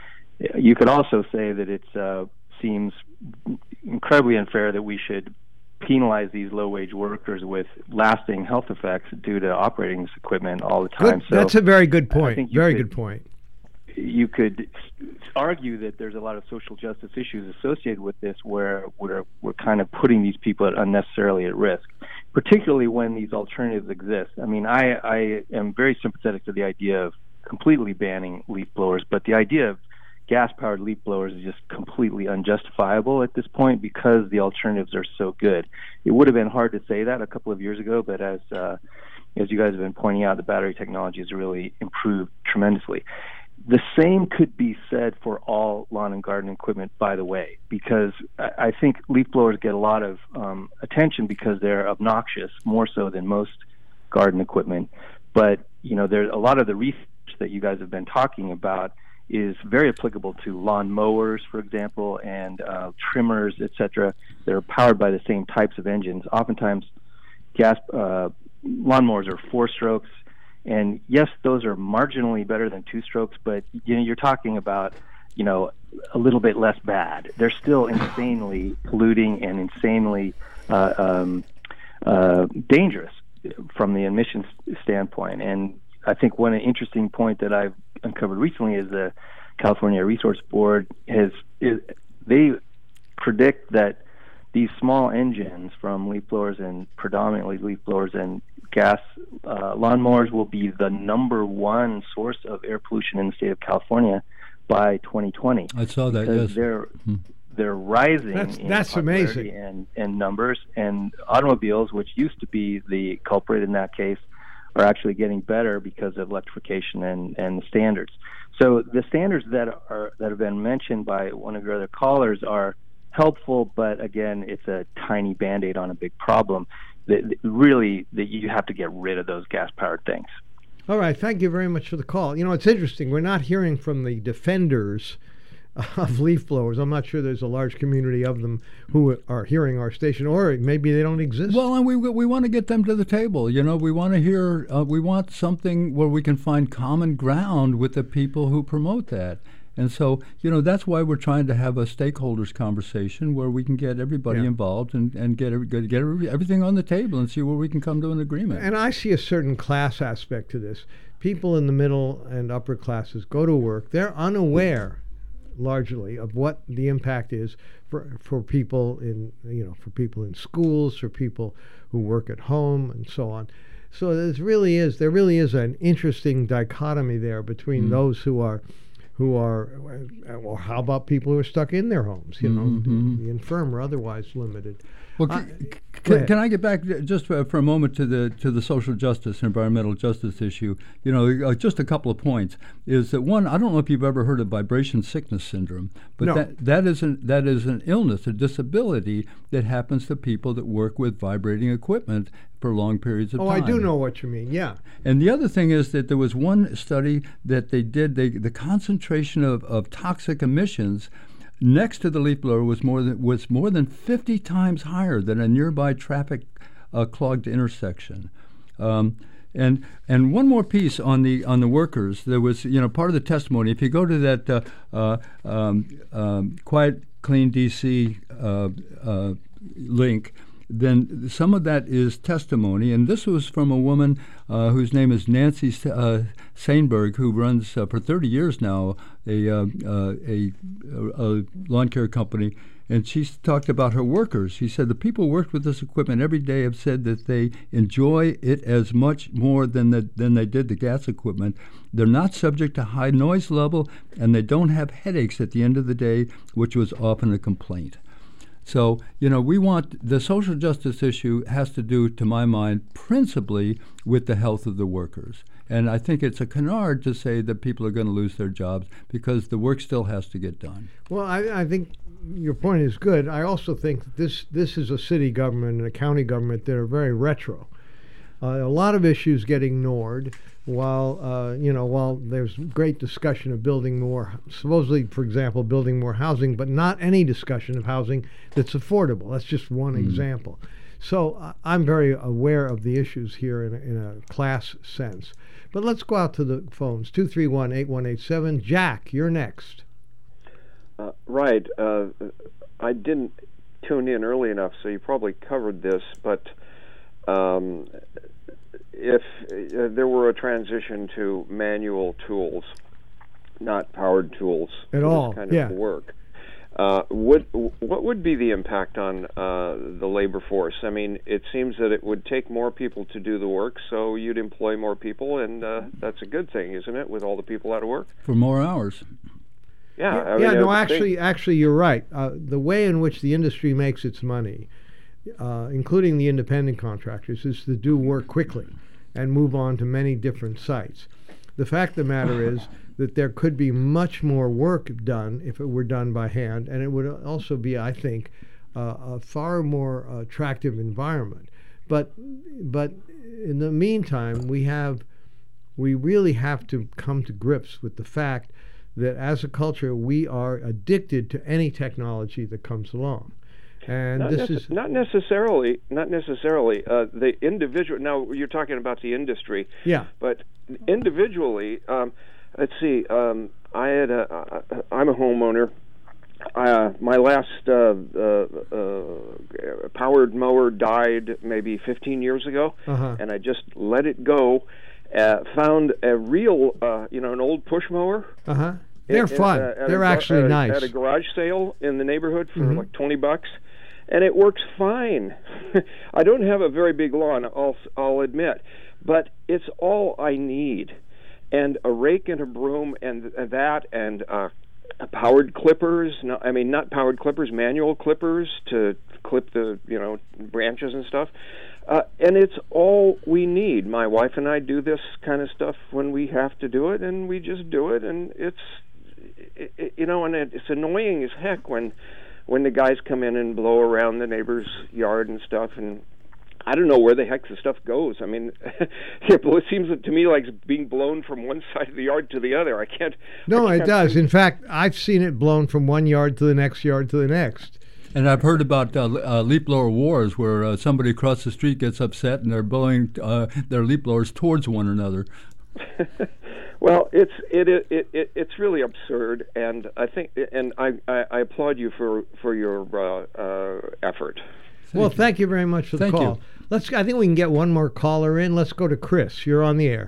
You could also say that it uh, seems incredibly unfair that we should penalize these low-wage workers with lasting health effects due to operating this equipment all the time. Good. So that's a very good point. Very could, good point. You could argue that there's a lot of social justice issues associated with this, where we're we're kind of putting these people at unnecessarily at risk, particularly when these alternatives exist. I mean, I, I am very sympathetic to the idea of completely banning leaf blowers, but the idea of gas-powered leaf blowers is just completely unjustifiable at this point because the alternatives are so good. It would have been hard to say that a couple of years ago, but as uh, as you guys have been pointing out, the battery technology has really improved tremendously. The same could be said for all lawn and garden equipment, by the way, because I think leaf blowers get a lot of um, attention because they're obnoxious, more so than most garden equipment. But, you know, there's a lot of the research that you guys have been talking about is very applicable to lawn mowers, for example, and uh, trimmers, et cetera. They're powered by the same types of engines. Oftentimes, gas uh, lawnmowers are four strokes. And yes, those are marginally better than two strokes, but you know, you're talking about, you know, a little bit less bad. They're still insanely polluting and insanely uh, um, uh, dangerous from the emissions standpoint. And I think one interesting point that I've uncovered recently is the California Resource Board has is, they predict that these small engines from leaf blowers and predominantly leaf blowers and gas uh, lawnmowers will be the number one source of air pollution in the state of California by twenty twenty. I saw that, because yes. They're, hmm. they're rising that's, in that's popularity amazing. And, and numbers, and automobiles, which used to be the culprit in that case, are actually getting better because of electrification and, and the standards. So the standards that are that have been mentioned by one of your other callers are helpful, but again, it's a tiny Band-Aid on a big problem. That really, that you have to get rid of those gas-powered things. All right, thank you very much for the call. You know, it's interesting. We're not hearing from the defenders of leaf blowers. I'm not sure there's a large community of them who are hearing our station, or maybe they don't exist. Well, and we we want to get them to the table. You know, we want to hear. Uh, we want something where we can find common ground with the people who promote that. And so, you know, that's why we're trying to have a stakeholders conversation where we can get everybody Yeah. involved and, and get, every, get every, everything on the table and see where we can come to an agreement. And I see a certain class aspect to this. People in the middle and upper classes go to work. They're unaware, largely, of what the impact is for for people in you know for people in schools, for people who work at home, and so on. So there's really is there really is an interesting dichotomy there between Mm. those who are. who are, or how about people who are stuck in their homes, you know, Mhm. the, the infirm or otherwise limited. Well, Uh, c- go can, ahead. can I get back just for, for a moment to the to the social justice, environmental justice issue? You know, uh, just a couple of points. Is that one? I don't know if you've ever heard of vibration sickness syndrome, but No. that that is an that is an illness, a disability that happens to people that work with vibrating equipment for long periods of Oh, time. I do know what you mean, yeah. And the other thing is that there was one study that they did. They, the concentration of, of toxic emissions next to the leaf blower was more than was more than fifty times higher than a nearby traffic uh, clogged intersection. Um, and and one more piece on the on the workers. There was you know part of the testimony. If you go to that uh, uh, um, um, Quiet Clean D C uh, uh, link. then some of that is testimony. And this was from a woman uh, whose name is Nancy uh, Sainberg, who runs uh, for thirty years now a, uh, uh, a, a lawn care company. And she talked about her workers. She said the people who worked with this equipment every day have said that they enjoy it as much more than the, than they did the gas equipment. They're not subject to high noise level, and they don't have headaches at the end of the day, which was often a complaint. So, you know, we want the social justice issue has to do, to my mind, principally with the health of the workers. And I think it's a canard to say that people are going to lose their jobs because the work still has to get done. Well, I, I think your point is good. I also think that this this is a city government and a county government that are very retro. Uh, a lot of issues get ignored, while uh, you know while there's great discussion of building more, supposedly, for example, building more housing, but not any discussion of housing that's affordable. That's just one mm. example. So uh, I'm very aware of the issues here in a, in a class sense. But let's go out to the phones. two three one, eight one eight seven. Jack, you're next. Uh, right. Uh, I didn't tune in early enough, so you probably covered this, but um, if uh, there were a transition to manual tools, not powered tools, at for all, this kind yeah. of work, uh, would what would be the impact on uh, the labor force? I mean, it seems that it would take more people to do the work, so you'd employ more people, and uh, that's a good thing, isn't it, with all the people out of work? For more hours. Yeah, yeah, I mean, yeah no, I actually, think actually, you're right. Uh, the way in which the industry makes its money, uh, including the independent contractors, is to do work quickly and move on to many different sites. The fact of the matter is that there could be much more work done if it were done by hand, and it would also be, I think, uh, a far more attractive environment. But, but in the meantime, we have, we really have to come to grips with the fact that as a culture we are addicted to any technology that comes along, and not this nece- is not necessarily not necessarily uh, the individual. Now you're talking about the industry, yeah. But individually, um, let's see. Um, I had a, uh, I'm a homeowner. Uh, my last uh, uh, uh, powered mower died maybe fifteen years ago, uh-huh. and I just let it go. Uh, found a real, uh, you know, an old push mower. Uh huh. They're in, fun. Uh, They're a, actually uh, nice. At a garage sale in the neighborhood for mm-hmm. like twenty bucks, and it works fine. I don't have a very big lawn, I'll I'll admit, but it's all I need, and a rake and a broom and th- that and uh, powered clippers. No, I mean not powered clippers, manual clippers to clip the you know branches and stuff. Uh, and it's all we need. My wife and I do this kind of stuff when we have to do it, and we just do it. And it's, it, it, you know, and it, it's annoying as heck when, when the guys come in and blow around the neighbor's yard and stuff. And I don't know where the heck the stuff goes. I mean, it seems to me like it's being blown from one side of the yard to the other. I can't. No, I can't it does. In fact, I've seen it blown from one yard to the next yard to the next. And I've heard about uh, uh, leaf blower wars where uh, somebody across the street gets upset and they're blowing uh, their leaf blowers towards one another. Well, it's it, it it it's really absurd, and I think, and I, I, I applaud you for for your uh, uh, effort. Well, thank you very much for the Thank call. you. Let's. I think we can get one more caller in. Let's go to Chris. You're on the air.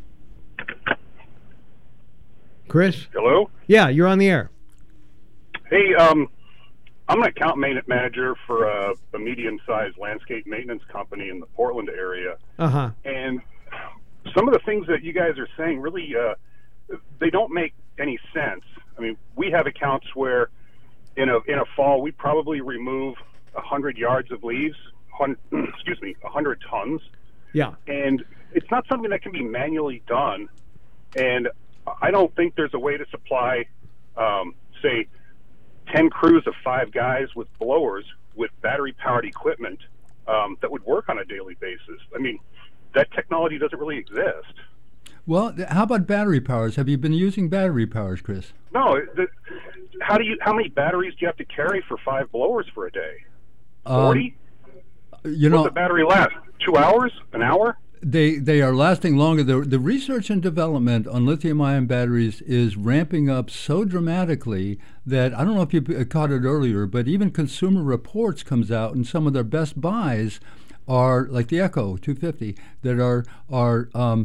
Chris? Hello? Yeah, you're on the air. Hey, um, I'm an account maintenance manager for a, a medium-sized landscape maintenance company in the Portland area. Uh-huh. And some of the things that you guys are saying really, uh, they don't make any sense. I mean, we have accounts where in a in a fall we probably remove one hundred yards of leaves, one hundred, excuse me, one hundred tons. Yeah. And it's not something that can be manually done. And I don't think there's a way to supply, um, say, ten crews of five guys with blowers with battery-powered equipment um, that would work on a daily basis. I mean, that technology doesn't really exist. Well, th- how about battery powers? Have you been using battery powers, Chris? No. The, how do you? How many batteries do you have to carry for five blowers for a day? Forty? Um, you know, What's the battery last? Two hours? An hour? they they are lasting longer. The, the research and development on lithium-ion batteries is ramping up so dramatically that I don't know if you caught it earlier, but even Consumer Reports comes out, and some of their best buys are like the Echo two fifty that are are um,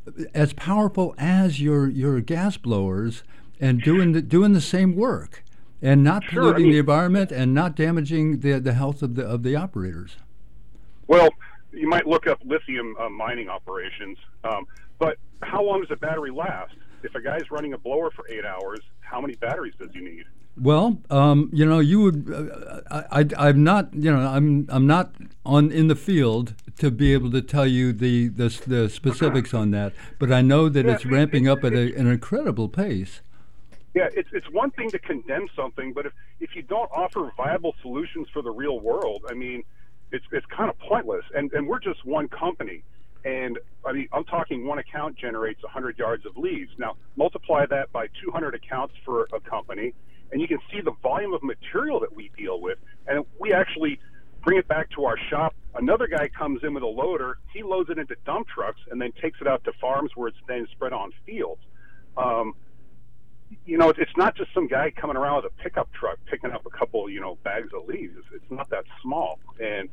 as powerful as your your gas blowers and doing the, doing the same work and not Sure, polluting I mean, the environment and not damaging the the health of the of the operators. Well, you might look up lithium uh, mining operations, um, but how long does a battery last? If a guy's running a blower for eight hours, how many batteries does he need? Well, um, you know, you would. Uh, I, I, I'm not. You know, I'm. I'm not on in the field to be able to tell you the the, the specifics on that. But I know that Yeah, it's ramping up at a, an incredible pace. Yeah, it's it's one thing to condemn something, but if if you don't offer viable solutions for the real world, I mean, it's it's kind of pointless. And and we're just one company. And I mean, I'm talking one account generates one hundred yards of leads. Now, multiply that by two hundred accounts for a company, and you can see the volume of material that we deal with. And we actually bring it back to our shop. Another guy comes in with a loader. He loads it into dump trucks and then takes it out to farms where it's then spread on fields. Um, you know, it's not just some guy coming around with a pickup truck picking up a couple, you know, bags of leaves. It's, it's not that small. And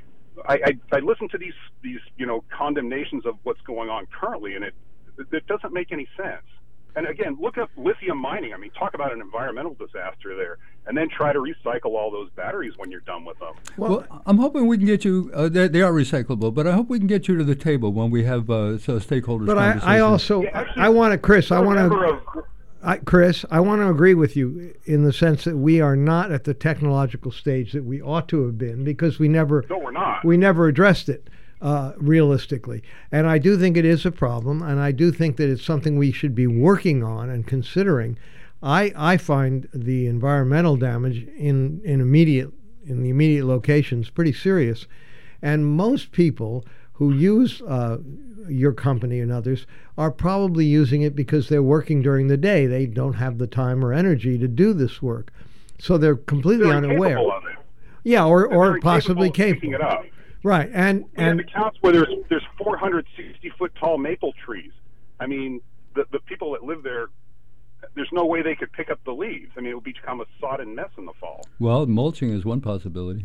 I, I, I listen to these, these, you know, condemnations of what's going on currently, and it, it doesn't make any sense. And again, look at lithium mining. I mean, talk about an environmental disaster there, and then try to recycle all those batteries when you're done with them. Well, I'm hoping we can get you. Uh, they, they are recyclable, but I hope we can get you to the table when we have uh, so stakeholders. But I, I also, Yeah, actually, I want to, Chris, I want member to. of- I, Chris, I want to agree with you in the sense that we are not at the technological stage that we ought to have been because we never No, we're not. we never addressed it uh, realistically. And I do think it is a problem, and I do think that it's something we should be working on and considering. I I find the environmental damage in in immediate in the immediate locations pretty serious, and most people who use uh, your company and others are probably using it because they're working during the day. They don't have the time or energy to do this work. So they're completely They're unaware. incapable of it. Yeah, or, They're or very possibly capable of capable. picking it up. Right. And We have and accounts where there's there's four hundred sixty foot tall maple trees. I mean, the the people that live there, there's no way they could pick up the leaves. I mean, it would become a sodden mess in the fall. Well, mulching is one possibility.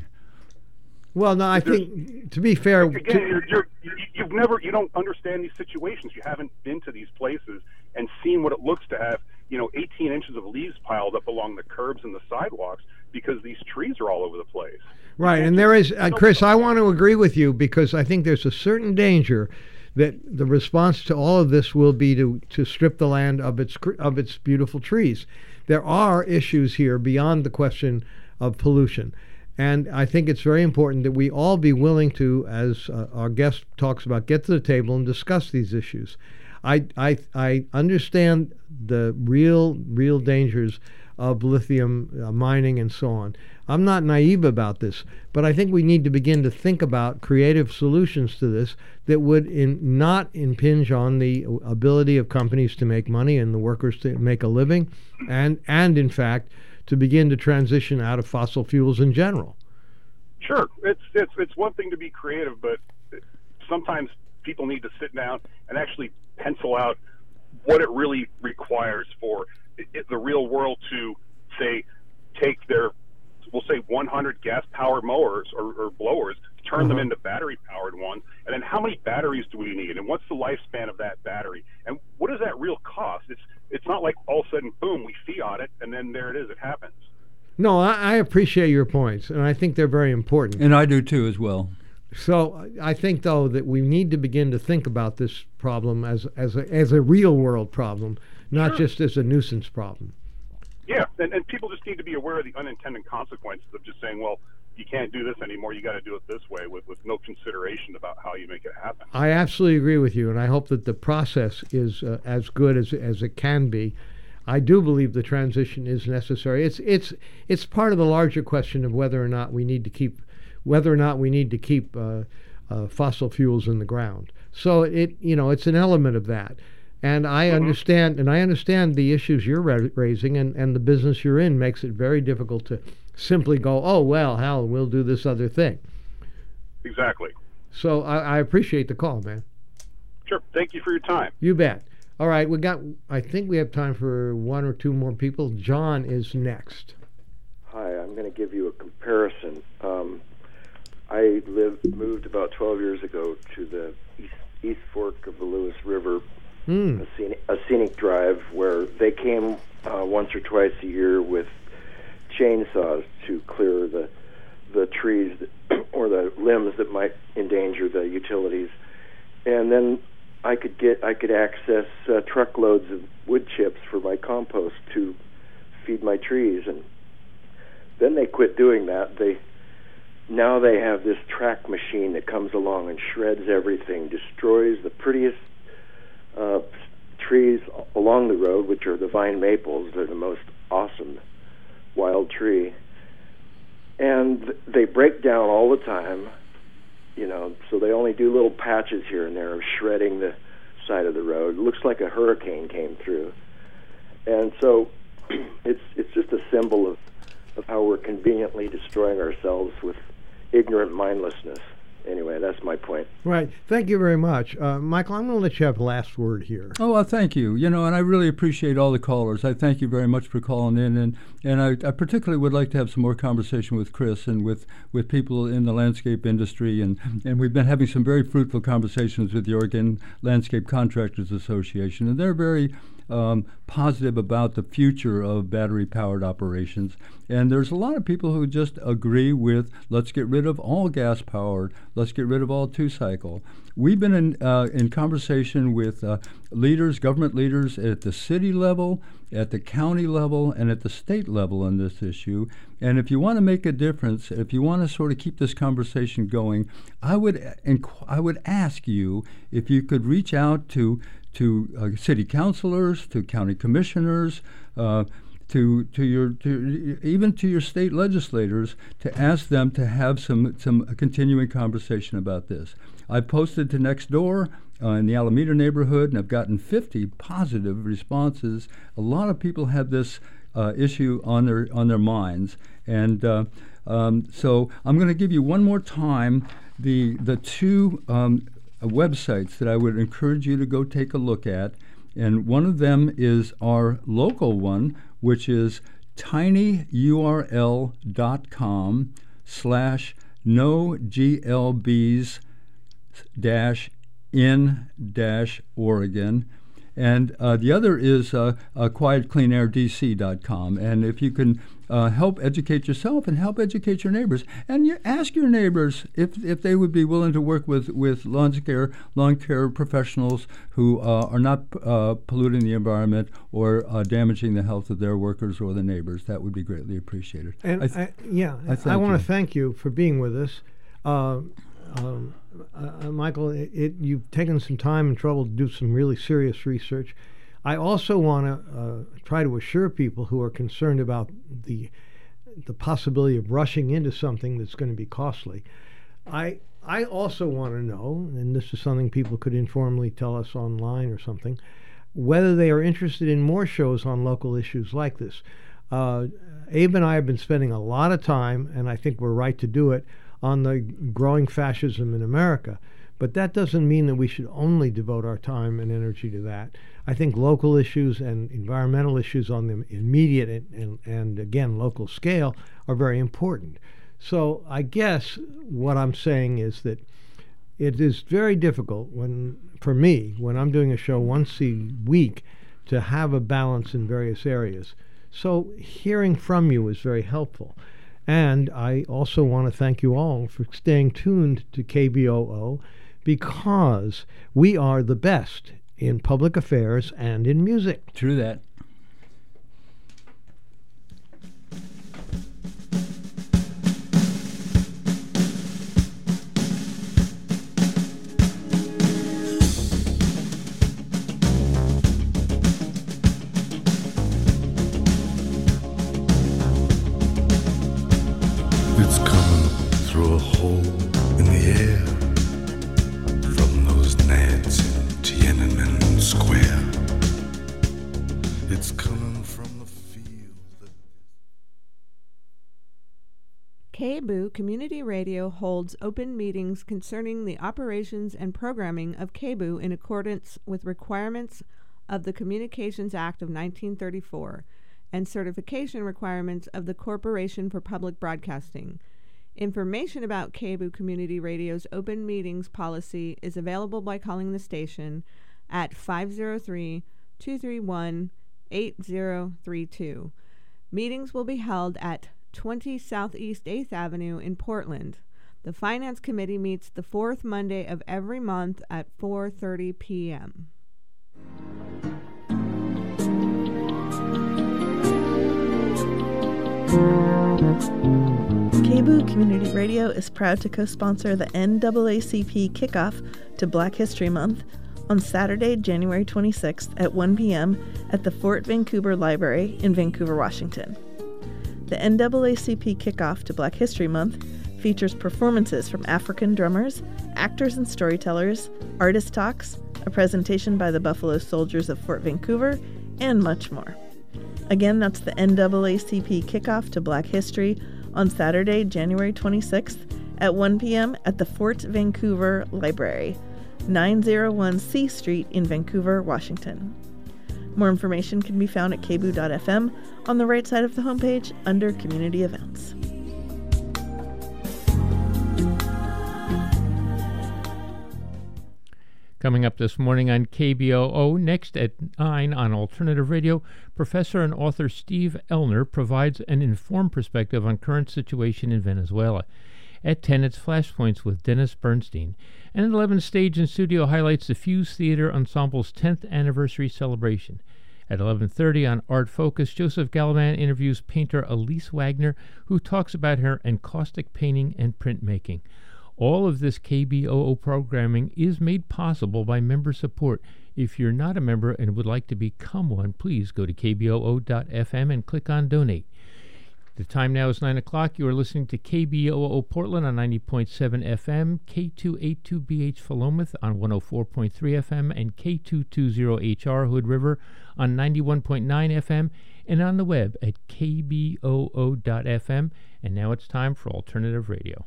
well, no, I think to be fair, Again, to- you're, you're, you- you've never, you don't understand these situations. You haven't been to these places and seen what it looks to have, you know, eighteen inches of leaves piled up along the curbs and the sidewalks because these trees are all over the place. right. And there is, uh, Chris, I want to agree with you because I think there's a certain danger that the response to all of this will be to, to strip the land of its cr- of its beautiful trees. There are issues here beyond the question of pollution. And I think it's very important that we all be willing to, as uh, our guest talks about, get to the table and discuss these issues. I, I, I understand the real, real dangers of lithium uh, mining and so on. I'm not naive about this, but I think we need to begin to think about creative solutions to this that would in, not impinge on the ability of companies to make money and the workers to make a living, and, and in fact, to begin to transition out of fossil fuels in general. Sure, it's it's it's one thing to be creative, but sometimes people need to sit down and actually pencil out what it really requires for it, the real world to say take their, we'll say one hundred gas powered mowers or, or blowers, turn Uh-huh. them into battery powered ones, and then how many batteries do we need, and what's the lifespan of that battery, and what does that real cost? It's it's not like all of a sudden, boom, we fiat it, and then there it is, it happens. No, I, I appreciate your points, and I think they're very important. And I do too, as well. So I think, though, that we need to begin to think about this problem as as a, as a real world problem, not Sure. just as a nuisance problem. Yeah, and, and people just need to be aware of the unintended consequences of just saying, well, you can't do this anymore, you got to do it this way, with, with no consideration about how you make it happen. I absolutely agree with you, and I hope that the process is uh, as good as as it can be. I do believe the transition is necessary. It's it's it's part of the larger question of whether or not we need to keep whether or not we need to keep uh, uh, fossil fuels in the ground. So it you know it's an element of that, and I Mm-hmm. understand and I understand the issues you're ra- raising, and, and the business you're in makes it very difficult to simply go, oh well, hell, we'll do this other thing. Exactly. So I, I appreciate the call, man. Sure. Thank you for your time. You bet. All right, we got. I think we have time for one or two more people. John is next. Hi, I'm going to give you a comparison. Um, I lived, moved about twelve years ago to the east, east fork of the Lewis River, mm. a, scenic, a scenic drive where they came uh, once or twice a year with chainsaws to clear the the trees that, or the limbs that might endanger the utilities, and then I could get I could access uh, truckloads of wood chips for my compost to feed my trees, and then they quit doing that. They now they have this track machine that comes along and shreds everything, destroys the prettiest uh, trees along the road, which are the vine maples. They're the most awesome wild tree, and they break down all the time. You know, so they only do little patches here and there of shredding the side of the road. It looks like a hurricane came through. And so it's it's just a symbol of, of how we're conveniently destroying ourselves with ignorant mindlessness. Anyway, that's my point. Right. Thank you very much. Uh, Michael, I'm going to let you have the last word here. Oh, well, thank you. You know, and I really appreciate all the callers. I thank you very much for calling in. And, and I, I particularly would like to have some more conversation with Chris and with, with people in the landscape industry. And, and we've been having some very fruitful conversations with the Oregon Landscape Contractors Association. And they're very Um, positive about the future of battery-powered operations. And there's a lot of people who just agree with, let's get rid of all gas-powered, let's get rid of all two-cycle. We've been in, uh, in conversation with uh, leaders, government leaders at the city level, at the county level, and at the state level on this issue. And if you want to make a difference, if you want to sort of keep this conversation going, I would, inqu- I would ask you if you could reach out to to uh, city councilors, to county commissioners, uh, to to your to even to your state legislators, to ask them to have some some continuing conversation about this. I posted to Nextdoor uh, in the Alameda neighborhood, and I've gotten fifty positive responses. A lot of people have this uh, issue on their on their minds, and uh, um, so I'm going to give you one more time the the two. Um, Uh, websites that I would encourage you to go take a look at, and one of them is our local one, which is tinyurl.com slash no glbs dash in dash Oregon. And uh, the other is uh, uh, quiet clean air d c dot com. And if you can uh, help educate yourself and help educate your neighbors, and you ask your neighbors if, if they would be willing to work with, with lawn care, lawn care professionals who uh, are not uh, polluting the environment or uh, damaging the health of their workers or the neighbors. That would be greatly appreciated. And I th- I, yeah, I, I want to thank you for being with us. Uh, um, Uh, Michael, it, it, you've taken some time and trouble to do some really serious research. I also want to uh, try to assure people who are concerned about the the possibility of rushing into something that's going to be costly. I I also want to know, and this is something people could informally tell us online or something, whether they are interested in more shows on local issues like this. Uh, Abe and I have been spending a lot of time, and I think we're right to do it, on the growing fascism in America. But that doesn't mean that we should only devote our time and energy to that. I think local issues and environmental issues on the immediate and, and, and again, local scale are very important. So I guess what I'm saying is that it is very difficult when, for me, when I'm doing a show once a week, to have a balance in various areas. So hearing from you is very helpful. And I also want to thank you all for staying tuned to K B O O, because we are the best in public affairs and in music. True that. It's coming through a hole in the air from those gnats in Tiananmen Square. It's coming from the field. K B U Community Radio holds open meetings concerning the operations and programming of K B U in accordance with requirements of the Communications Act of nineteen thirty-four and certification requirements of the Corporation for Public Broadcasting. Information about K B U Community Radio's open meetings policy is available by calling the station at five oh three, two three one, eight oh three two. Meetings will be held at twenty Southeast eighth Avenue in Portland. The Finance Committee meets the fourth Monday of every month at four thirty p.m. K B U Community Radio is proud to co-sponsor the N double A C P kickoff to Black History Month on Saturday, January twenty-sixth at one p.m. at the Fort Vancouver Library in Vancouver, Washington. The N double A C P kickoff to Black History Month features performances from African drummers, actors and storytellers, artist talks, a presentation by the Buffalo Soldiers of Fort Vancouver, and much more. Again, that's the N double A C P kickoff to Black History on Saturday, January twenty-sixth at one p.m. at the Fort Vancouver Library, nine oh one C Street in Vancouver, Washington. More information can be found at k b u dot f m on the right side of the homepage under Community Events. Coming up this morning on K B O O, next at nine on Alternative Radio, Professor and author Steve Elner provides an informed perspective on current situation in Venezuela. At ten, it's Flashpoints with Dennis Bernstein. And at eleven, Stage and Studio highlights the Fuse Theater Ensemble's tenth anniversary celebration. At eleven thirty on Art Focus, Joseph Gallivan interviews painter Elise Wagner, who talks about her encaustic painting and printmaking. All of this K B O O programming is made possible by member support. If you're not a member and would like to become one, please go to k b o o dot f m and click on Donate. The time now is nine o'clock. You are listening to K B O O Portland on ninety point seven F M, K two eighty-two B H Philomath on one oh four point three F M, and K two twenty H R Hood River on ninety-one point nine F M, and on the web at k b o o dot f m. And now it's time for Alternative Radio.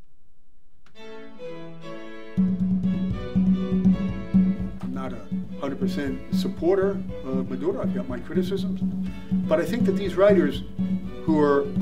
I'm not a one hundred percent supporter of Maduro. I've got my criticisms. But I think that these writers who are